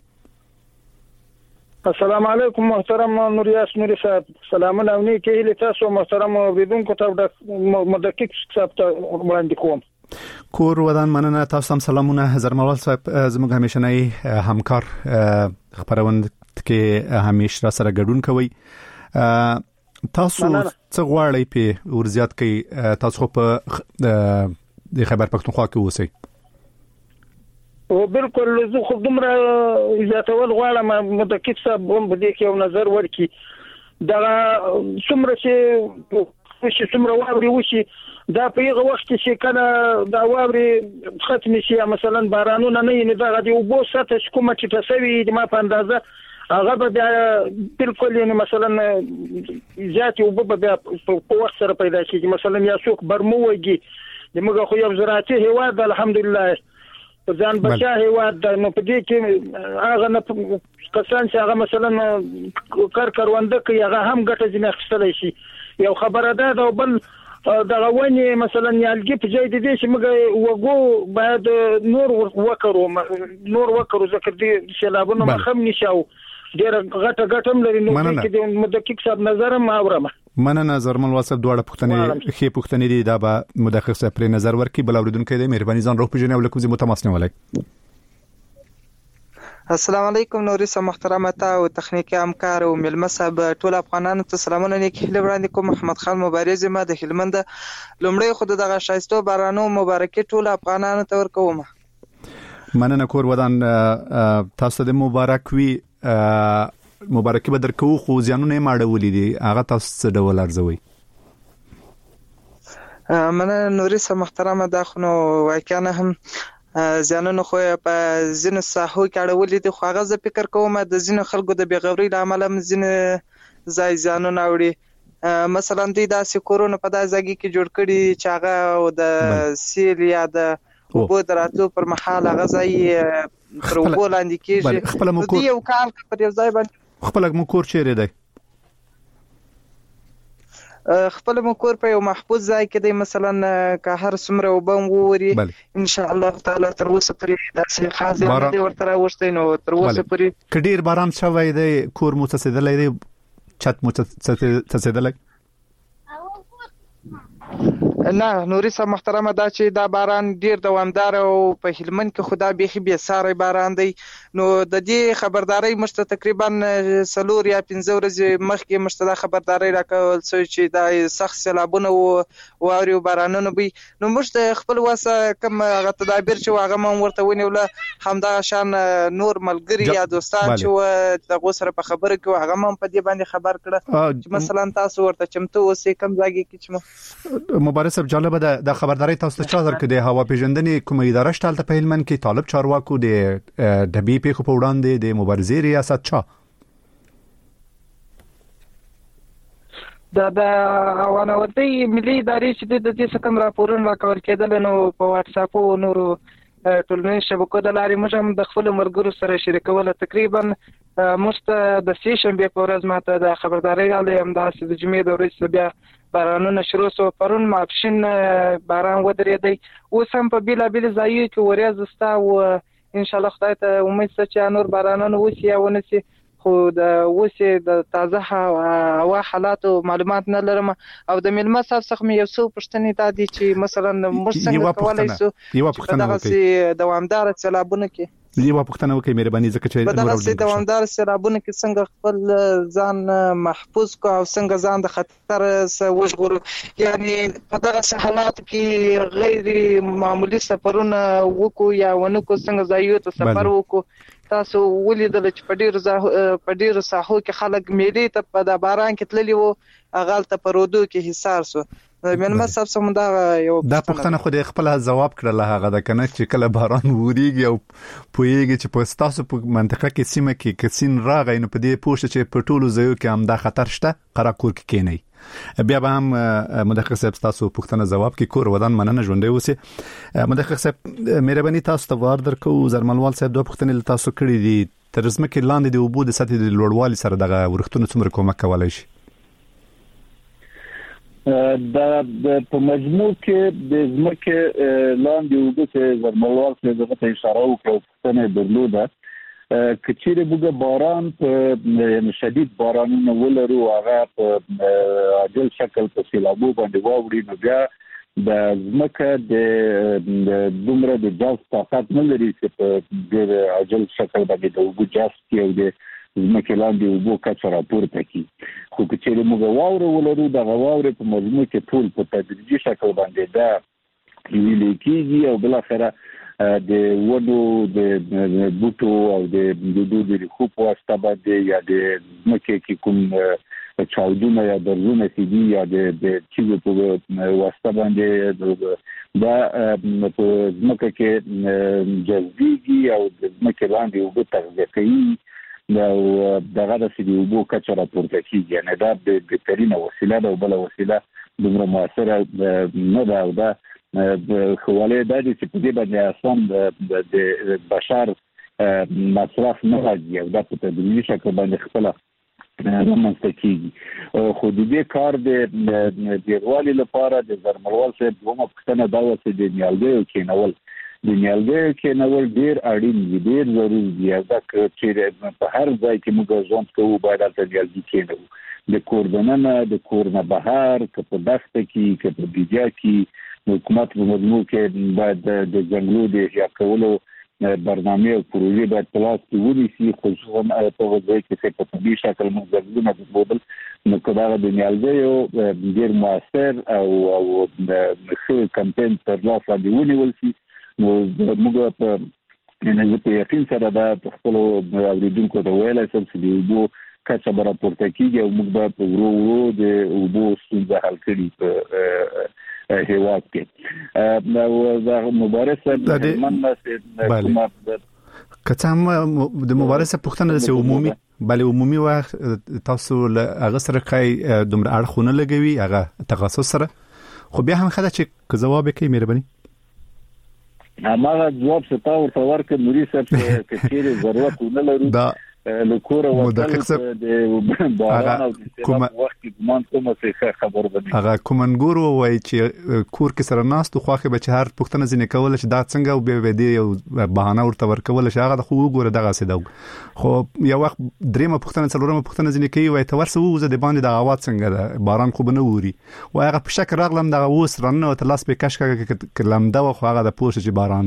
السلام علیکم محترم نوریاس نوری صاحب، سلامونه او نیکه هیله تاسو محترم اوریدونکو ته د مدقق صاحب ته وړاندې کوم. کور ودان مننه، تاسو هم سلامونه. زرموال صاحب زموږ همیشنی همکار خبرونه کې همیشه را سره ګډون کوي. تاسو څه غواړئ په ورزيات کې؟ تاسو په د خیبر پختونخوا کې اوسئ؟ او بالکل زه خو دومره اضافول غواړم مدقق صاحب هم په دې کې یو نظر ورکړي. دا څومره چې څومره واوري وشي دا په هغه وخت چې کله دا واوري ختم شي مثلا بارانونه نه یې دا د اوبو سطح کومه چې تسوي د ما په اندازه هغه به بالکل یعنی مثلا زیات اوبه به په وخت سره پیدا کیږي. مثلا یا څوک برمو وږي د موږ خو یو زراعتي هیواد الحمدلله ځان بچا هیواد نو په دې کې هغه نه کسان چې هغه مثلا کارونده کوي هغه هم ګټه ځنه اخیستلی شي. یو خبره ده بل دغه ونی مثلا یالګي په ځای دې چې موږ وګو باید نور وکړو ځکه دې سیلابونه مخم نشاو ډیر غټه لري. نو کې د مدقق صاحب نظر ما اورم. مننه زرمل واسب دواړه پوښتنې خې پوښتنې دي دا به مدقق صاحب پر نظر ورکړي. بل اوریدونکو دې مهرباني ځان روح پېژنې او لکه زموږ متماس نه ولای. السلام علیکم نوري صاحب محترمه تا او تخنیکی همکار او ملمه صاحب ټول افغانانو ته سلامونه نیکی هیله وړاندې کوم. محمد خان مبارز ما د هلمند لومړی خود دغه شایستو بارانو مبارکي ټول افغانانو ته ورکوم. مننه کور ودان تاسو د مبارک وی مبارکي به درکو خو ځانونه ماړولې دي هغه تاسو څه ډول ارزوي؟ مننه نوري صاحب محترمه دا خو نو واقعا هم ځانونه خو په ځینو ساحو کې اړولې دي خو هغه زه فکر کوم د ځینو خلکو د بیغوري لامل هم ځینې ځای ځانونه وړي. مثلا دوی داسې کورونه په داسې ځای کې جوړ کړي چې هغه د سیل یا د اوبو دراتلو پر مهال هغه ځای تر اوبو لاندې کېږي. دوی یو کال په یو ځای باندې خپل مکور چیرې دی؟ خپل مکور په یو محفوظ ځای کې دی. مثلا که هر څومره وبم ووري ان شاء الله تعالی تر اوسه پرې داسې خاص نه ورته راوښتي نو تر اوسه پرې کډیر باران شوی دی کور مو څه دی چت مو څه دی؟ نه نوري صاحب محترمه دا چې دا باران ډیر دوامدار او په هلمند کې خدا بيخي بي ساري باران دی. نو د دې خبرداري مشته تقریبا 4 یا 5 ورځې مخکې مشته خبرداري راکول چې دا سخت سیلابونه او اوري بارانونه وي. نو مشته خپل واسه کوم غو تدابیر چې واغه مون ورته ونیول همدا شان نور ملګری یا دوستان چې د غوسره په خبره کې واغه مون په دې باندې خبر کړه چې مثلا تاسو ورته چمتو اوسې کم ځای کې چې مبارز صاحب جالب ده د خبرداري تاسو ته چا درکړي هوا پیژندنې کومه اداره شتالته په هلمند کې طالب چارواکو د ډبي په خو وړاندې د مبارزې ریاست چا د اوانوردی ملي ادارې چې د دې څخه راپورونه راکول کېدل نو په واتس اپ او نورو ټولنیزو شبکو د لارې موږ هم د خپل مرګرو سره شریکول. تقریبا موږ د سې شنبه په ورځ ماته د خبرداري راغلی هم داسې د جمعې د ورځې بیا بارانونه شروع شو. پرون ماپښین باران ودرېدی. اوس هم په بیلابیل ځایونو کې وریځ ستا او ان شاء الله خدای ته امید شته چې نور بارانونه وشي یا ونشي. خو د اوسې د تازه هوا حالات او معلومات نه لرم. او د ملما صاحب څخه مې یو څو پوښتنې تا دي چې مثلا موږ څنګه کولای شو دغه دوامدار سیلابونه کې یو پوښتنه وکړئ مهرباني ځکه چې دغه دوامدار سیلابونه کې څنګه خپل ځان محفوظ کو او څنګه ځان د خطر څخه وژغورو. یعنی په دغه حالات کې غیر معمولی سفرونه وکړو یا ونکو څنګه ځایو ته سفر وکړو. تاسو ولیدل چې په ډیرو ساحو کې خلک میلې ته په د باران کې تللی وو هغه ته په رودو کې حصار سو. مېلمه صاحب سم دا یو دا پوښتنه خو د خپل ځواب کړل هغه د کنه چې کله باران وریږي او پویږي چې په تاسو په منطقه کې سیمه کې کسین راغی نو په دې پوښتنه چې په ټولو ځایو کې هم دا خطر شته قرار کور کې کینی بیا به هم مدقق صاحب تاسو پوښتنه جواب کې کور ودان مننه ژوندې اوسه. مدقق صاحب مهرباني تاسو ته وار درکو. زرملوال صاحب دوه پوښتنې تاسو کړې دي. تر ځمکې لاندې د اوبو د سطح د لوړوالي سره دغه ورښتونو څومره کومک کولای شي؟ د په مجموع کې د ځمکې لاندې اوبو چې زرملوال صاحب ته اشاره وکړه څنګه درلوده کچېره بوګه باران په شدید بارانونه ولرو هغه په عاجل شکل په سیلابو باندې واوړي نو بیا د ځمکه د دومره د جذب طاقت نه لري چې په ډېر عاجل شکل باندې د اوبو جذب کوي او د ځمکې لاندې اوبو کچه راپورته کوي. خو کچېره موږ واوره ولرو د واورې په مجموع کې ټول په تدریجي شکل باندې دا ویلې کېږي او بل اخره د ودو د بوټو او د دوی د خو په واسطه باندې یا د ځمکې کې کوم چاودونه یا درزونه سي یا د چیزو په واسطه باندې دا په ځمکه کې جذبيږي او د ځمکې باندې وبو تغذیه کوي او دغه د سړي وبو کچه راپورته کیږي. یعنی دا د بهترینه وسیله ده او بل وسیله دومره موثره نه ده. او دا خواله د دې چې په دې باندې اسان د بشر مصرف نه راځي او دا په تدریجي شکل باندې خپل رامنځته کیږي. خو د دې کار د ډیروالي لپاره د زرملوال صاحب دومره پښتنه دا و چې د نیالګیو کېنول ډیر اړین دي ډیر ضروري دي. دا چې په هر ځای کې موږ ځوان کوو باید د نیالګي کېنو د کوردننه د کورنه بهر که په دښته کې که په بیجا کې حکومت په مجموع کې باید د ځنګلو د احیا کولو برنامه او پروژې باید په لاس کې ونیسي. خصوصا په ځای کې په طبیعي شکل موږ ځنګلونه بدلول نو کله د نیالګیو ډیر موثر او ښه کمپاین پر لاس باندې ونیول شي نو موږ په نه یقین سره دا خپل اوریدونکو ته ویلای شم چې د اوبو کچه به راپورته کیږي او موږ به په ورو د اوبو ستونزه حل کړي په هیواد کې. دا مبارزه د منځ کڅام د مبارزه پښتنه د عمومي بلې عمومي وخت تاسو له هغه سره کای دومره اړخونه لګوي هغه تخصص سره خو بیا هم خدای چې جواب کوي مهرباني هغه جواب ستا ورته ورکړ نوري صاحب چې چیرې ضرورت نه لري دا لکوره وکړه د باران او د سیلاب وخت کې ګمان کوم چې خبر باندې هغه کومنګور وای چې کور کې سره ناست خوخه به چې هر پښتنه ځنه کول چې دا څنګه او به دی یو بهانه ورته ورکول چې هغه خو وګوره دغه سیدو خو یو وخت دریمه پښتنه څلورمه پښتنه ځنه کوي وای ته ورسو وزه د باندې د اواز څنګه ده باران خو بنه ووري و هغه په شک راغلم دغه وس رنه او تلاس به کش کلم دا خو هغه د پوښتنه چې باران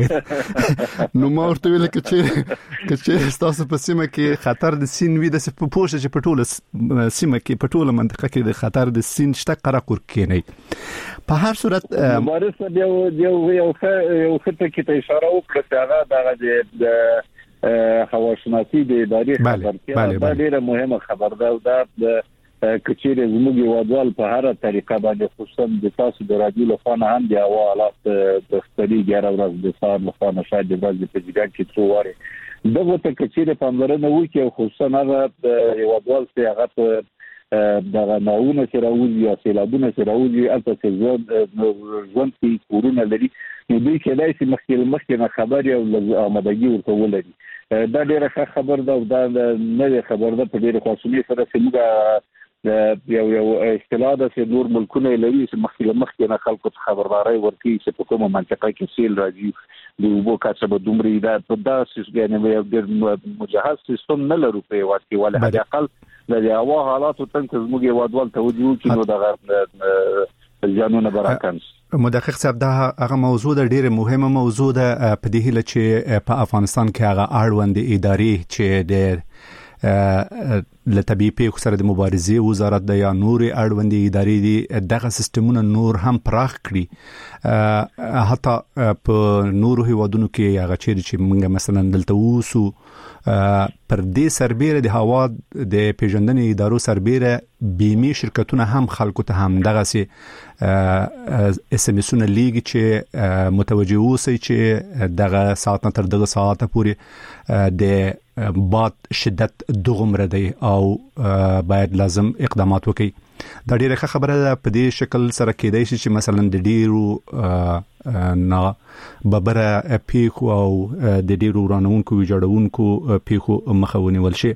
سوي نو ما ورته ویل چې تاسو په سیمه کې خطر د سین وی د پوښتنه چې په ټوله سیمه کې په ټوله منطقه کې د خطر د سین شته قراقور کېنی په هر صورت مبارزه یو خطه کې ته اشاره وکړه چې هغه د هواشناسي د ادارې خبرتیا دا ډیره مهمه خبر ده او دا کچېره زموږ وادوال په هر طریقه باندې خصوصا د تاسو د رادیو لخوا هم دی او حالات د ستړي ګره ورځ د سار لخوا نشاید د ورځې په ځای کې څو واره دغه ته کچېره پاملرنه وکړي او خصوصا هغه د وادوال چې هغه د ناونه سراوي یا سیلابونه سراوي البته ځوان کې کورونه لري نو دوی کېدای شي مخکې نه خبر او آمادګي ورته ولري دا ډیره ښه خبر ده او دا نه خبر ده په ډیره خاصه سره چې موږ یو اصطلاح ده چې نور ملکونه لري چې مخکې نه خلکو ته خبرداري ورکړي چې په کومه منطقه کې سیل راځي د وبو کاڅه به دومره ده په داسې ځای یو ډېر مجهز سیستم نه لرو په وخت کې ولې حد اقل د هوا حالاتو څنګه زموږ وادوال توجه کینو د ځانونه براکان مدقق صاحب دا هغه موضوع د ډیره مهمه موضوع ده په دې هله چې په افغانستان کې هغه اړوند ادارې چې د لطبي پیښو سره د مبارزې وزارت د یا نور اړوند ادارې دي دغه سیستمونه نور هم پراخ کړي حتی په نورو هیوادونو کې هغه چې موږ مثلا دلته وسو پر دې سربېره د هوا د پیژندنې ادارو سربېره بیمه شرکتونه هم خلکو ته هم دغه سي اس ام اسونه لیږي چې متوجه اوسئ چې دغه ساعت نه تر دغه ساعته پورې د باد شدت دغمره دی او باید لازم اقدامات وکړي دا ډیره ښه خبره ده په دې شکل سره کېدای شي چې مثلا د ډیرو نه ببره پیښو او د ډیرو ورانونکو ویجاړونکو پیښو مخاوني ولشي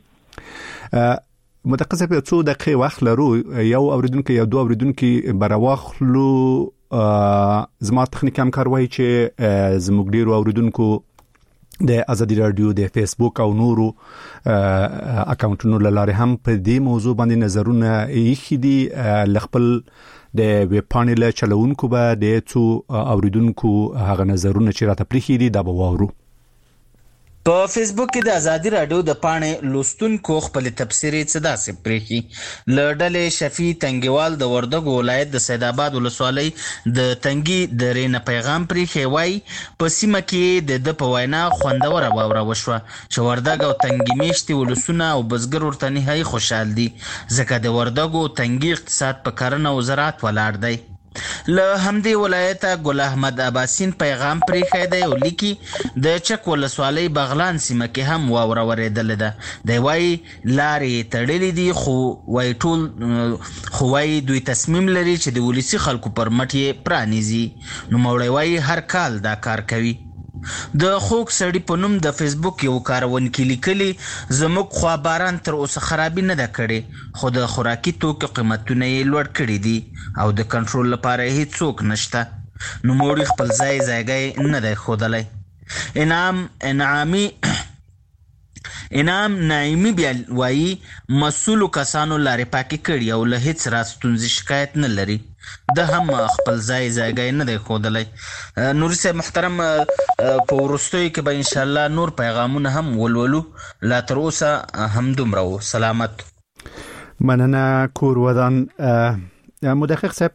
متقصف یو څو دقیقې وخت لرو یو اوریدونکو یا دوه اوریدونکو برواخلو زما تخنیک همکار وایي چې زموږ ډیرو اوریدونکو د ازادي رادیو د فیسبوک او نورو اکاونټونو لاره هم په دې موضوع باندې نظرونه یې دي لخپل د ویب پانل چلوونکو به د څو اوریدونکو هغه نظرونه چې راته پریخي دي دا به واورو په فیسبوک کې د ازادي رادیو د پاڼې لوستونکو خپل تبصرې څه داسې پریخي لړډلې شفیع تنګیوال د وردګو ولایت د سید آباد ولسوالۍ د تنګي درې نه پیغام پریخي وای په سیمه کې د په وینا خوندوره واوره وشوه چې وردګ او تنګي میشتي ولسونه او بزګر ورته نهایي خوشحال دي ځکه د وردګو تنګي اقتصاد په کرنه او زراعت ولاړ دی له همدې ولایته ګل احمد عباسین پیغام پریخی دی او لیکي د چک ولسوالۍ بغلان سیمه کې هم واوره ورېدلې ده دی وایي لارې تړلې دي خو وایي دوی تصمیم لري چې د ولسي خلکو پر مټ یې پرانیزي نوموړی وایي هر کال دا کار کوي د خوږ سړي په نوم د فیسبوک یو کارونکي لیکلي زموږ خوا باران تر اوسه خرابي نه ده کړې خو د خوراکي توکو قیمتونه یې لوړ کړي دي او د کنټرول لپاره هیڅ څوک نشته نوموړي خپل ځای نه دی ښودلی انعام نعیمي بیا وایي مسؤلو کسانو لارې پاکې کړي او له هیڅ راز ستونزې شکایت نه لري ده هم خپل ځای نه دی ښودلی نوري صاحب محترم په وروستیو کې به انشاءالله نور پیغامونه هم ولولو لا تر اوسه هم دومره و سلامت مننه کور ودان مدقق صاحب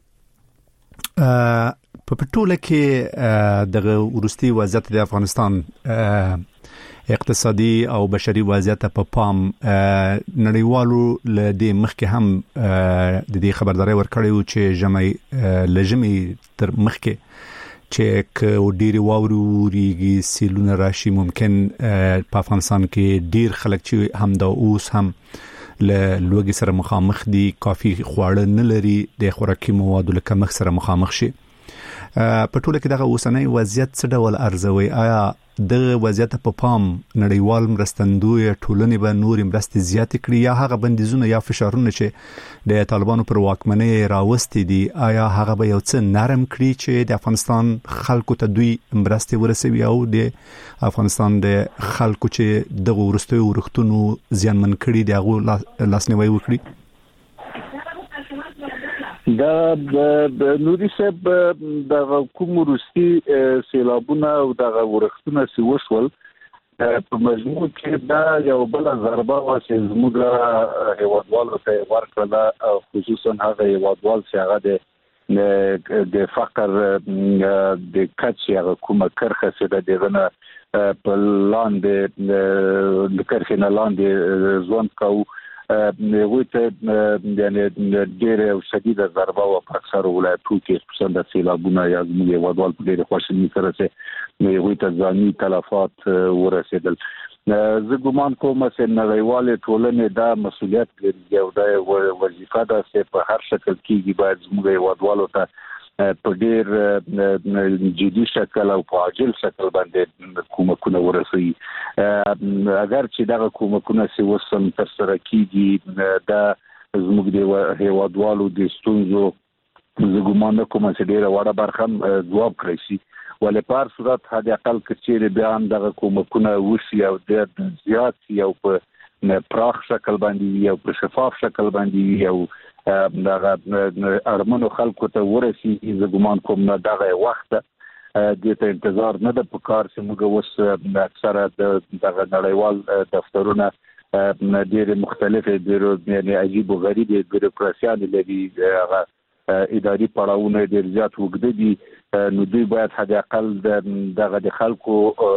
په ټوله کې دغه وروستي وضعیت د افغانستان اقتصادي او بشري وضعیت په پام نړیوالو له دې مخکې هم د دې خبرداري ورکړی و چې لجمي تر مخکې چې ک ډیر واوريږي سیلونه راشي ممکن په افغانستان کې ډیر خلک چې هم دا اوس هم له لوګي سره مخامخ دي کافي خواړه نه لري د خوراکي موادو له کمښت سره مخامخ شي په ټوله کې دغه اوسنۍ وضعیت څه ډول ارزوي آیا د وضعیت په پام نړیوال مرستندوی ټولنې به نور مرستې زیات کړي یا هغه بندیزونه یا فشارونه چې د طالبانو پر واکمنۍ راوستي دي آیا هغه به یو څه نرم کړي چې د افغانستان خلکو ته دوی مرستې ورسوي او د افغانستان د خلکو چې دغه ورستیو ورختونو زیانمن کړي د هغه لاسنیوي وکړي د نوري صاحب د کوم روسي سیلابونه او د ورختونه سی وشول په مجموع کې دا یو بل ضربه وا چې زموږ هیوادوالو ته ورکړه خصوصا هغه هیوادوال چې هغه د فقر د کچ هغه کومه کرخه چې دغه په لاندې د کرخه نه لاندې ځوان کاو وته یعنی ډېر شدیده ضربه او په اکثر ولایتونو کې خصوصا د سیلابونو یا زموږ هیوادوال په ډېر خوشحالي سره چې وته ځاني تلفات ورسېدل زه ګومان کوم چې نړیواله ټولنه دا مسولیت لري او دا وظیفه ده چې په هر شکل کې باید زموږ هیوادوالو ته په ډیر جدي شکل او په عاجل شکل باندې کومکونه ورسوي. اگر چې دا کومکونه چې وسم تر سره کیږي دا زموږ د هیوادوالو د ستونزو زه ګومان کوم چې ډیره وړه برخه جواب کړی شي، ولې په هر صورت حد اقل کچېره بیا هم دغه کومکونه وشي او د زیات یو په پراخ شکل باندې او په شفاف شکل باندې او دغه ارمنو خلکو ته ورسیږي. زه ګومان کوم نه دغه وخت د ته انتظار نه د پکار چې موږ اوس اکثره دغه نړیوال دفترونه ډېر مختلفه یعنی عجیب او غریب بیروکراسي لري، هغه اداري پړاوونه ډېر زیات وګړي دي. نو دوی باید حد اقل دغه د خلکو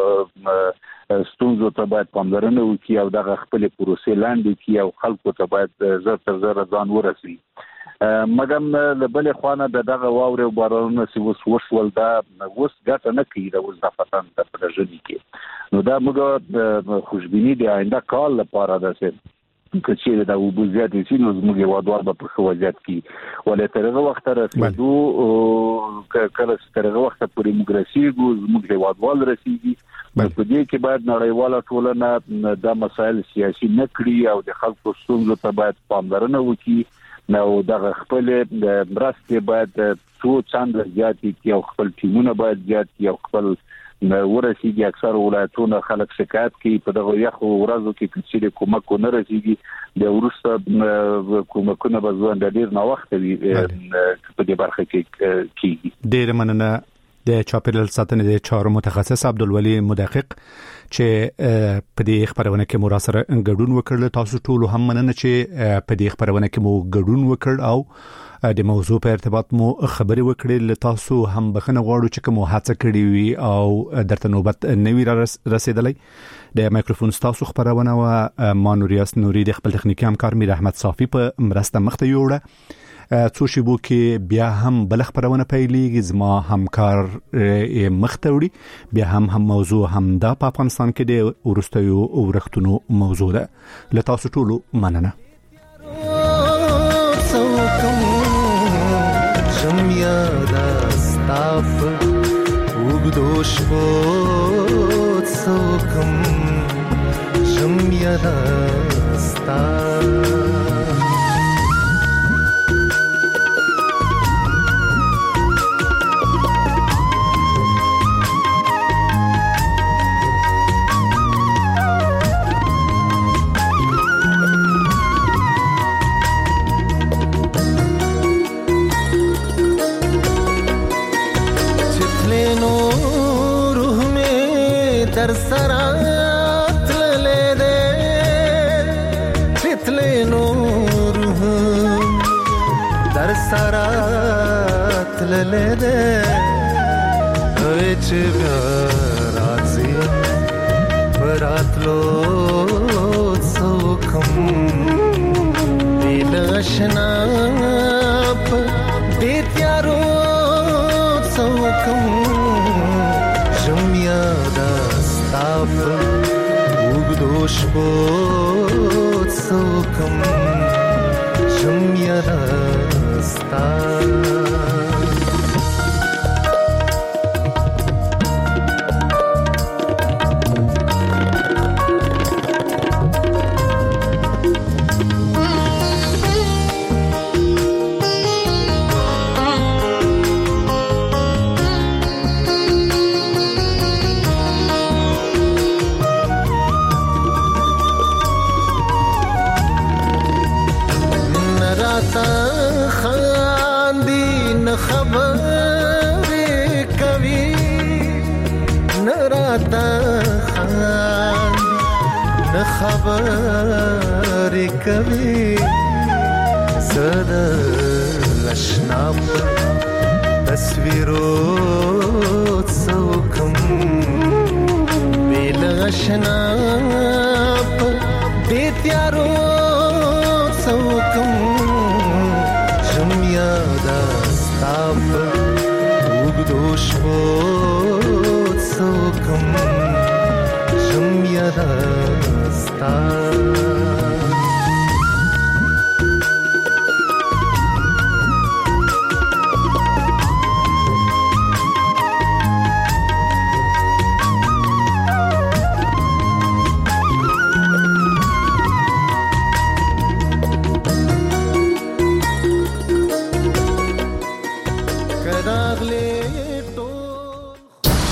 ستونزو ته باید پاملرنه وکړي او دغه خپل پروسې لاندې کړي او خلکو ته باید زر تر زر ځان ورسوي. مګم له بل خوانه دغه واورې او بارانونه چې وشول دا اوس ګټه نه کوي، دا اوس د فتن د پرژنې کې. نو دا موږ خوشبیني د آینده کال لپاره ده چې کچې دا وبو زیات دي نو زموږ یوادوار به په وضعیت کې ولې ترغه وخت رسیدو کله ترغه وخت پورې موږ زموږ یوادوال رسیدي. په دې کې باید نړیواله ټولنه د مسایل سیاسي نه کړي او د خلکو ستونزو ته باید پاملرنه وکړي. نو دغه خپل مرستې باید څو چاند زیات کړي او خپل ټیمونه باید زیات کړي او خپل ورسیږي. اکثر ولایتونه خلک شکایت کوي په دغه یخو ورځو کې چې کومک نه رسیږي، د ورسته کومکونه به ځوان د ډیر نه وخت وي په دې برخه کې کیږي. ډیر مننه د چاپیریال ساتنې د چارو متخصص عبدالولي مدقق چې په دې خبرونه کې مو سره ګډون وکړل. تاسو ټول هم مننه چې په دې خبرونه کې مو ګډون وکړ او د موضوع په ارتباط مو خبرې وکړې. تاسو هم بخنه غواړو چې کوم هڅه کړې وي او درته نوبت نوی رسیدلې. د مایکروفون تاسو خبرونه او ما نوریاس نوري د خپل تخنیکی همکار میر احمد صافي په مرسته مخته یوړه. څو شیبو کې بیا هم بل خبرونه پیلېږي، زما همکار مخته وړي بیا هم موضوع هم دا په افغانستان کې د ورستیو ورختونو موضوع ده. له تاسو ټولو مننه. راستا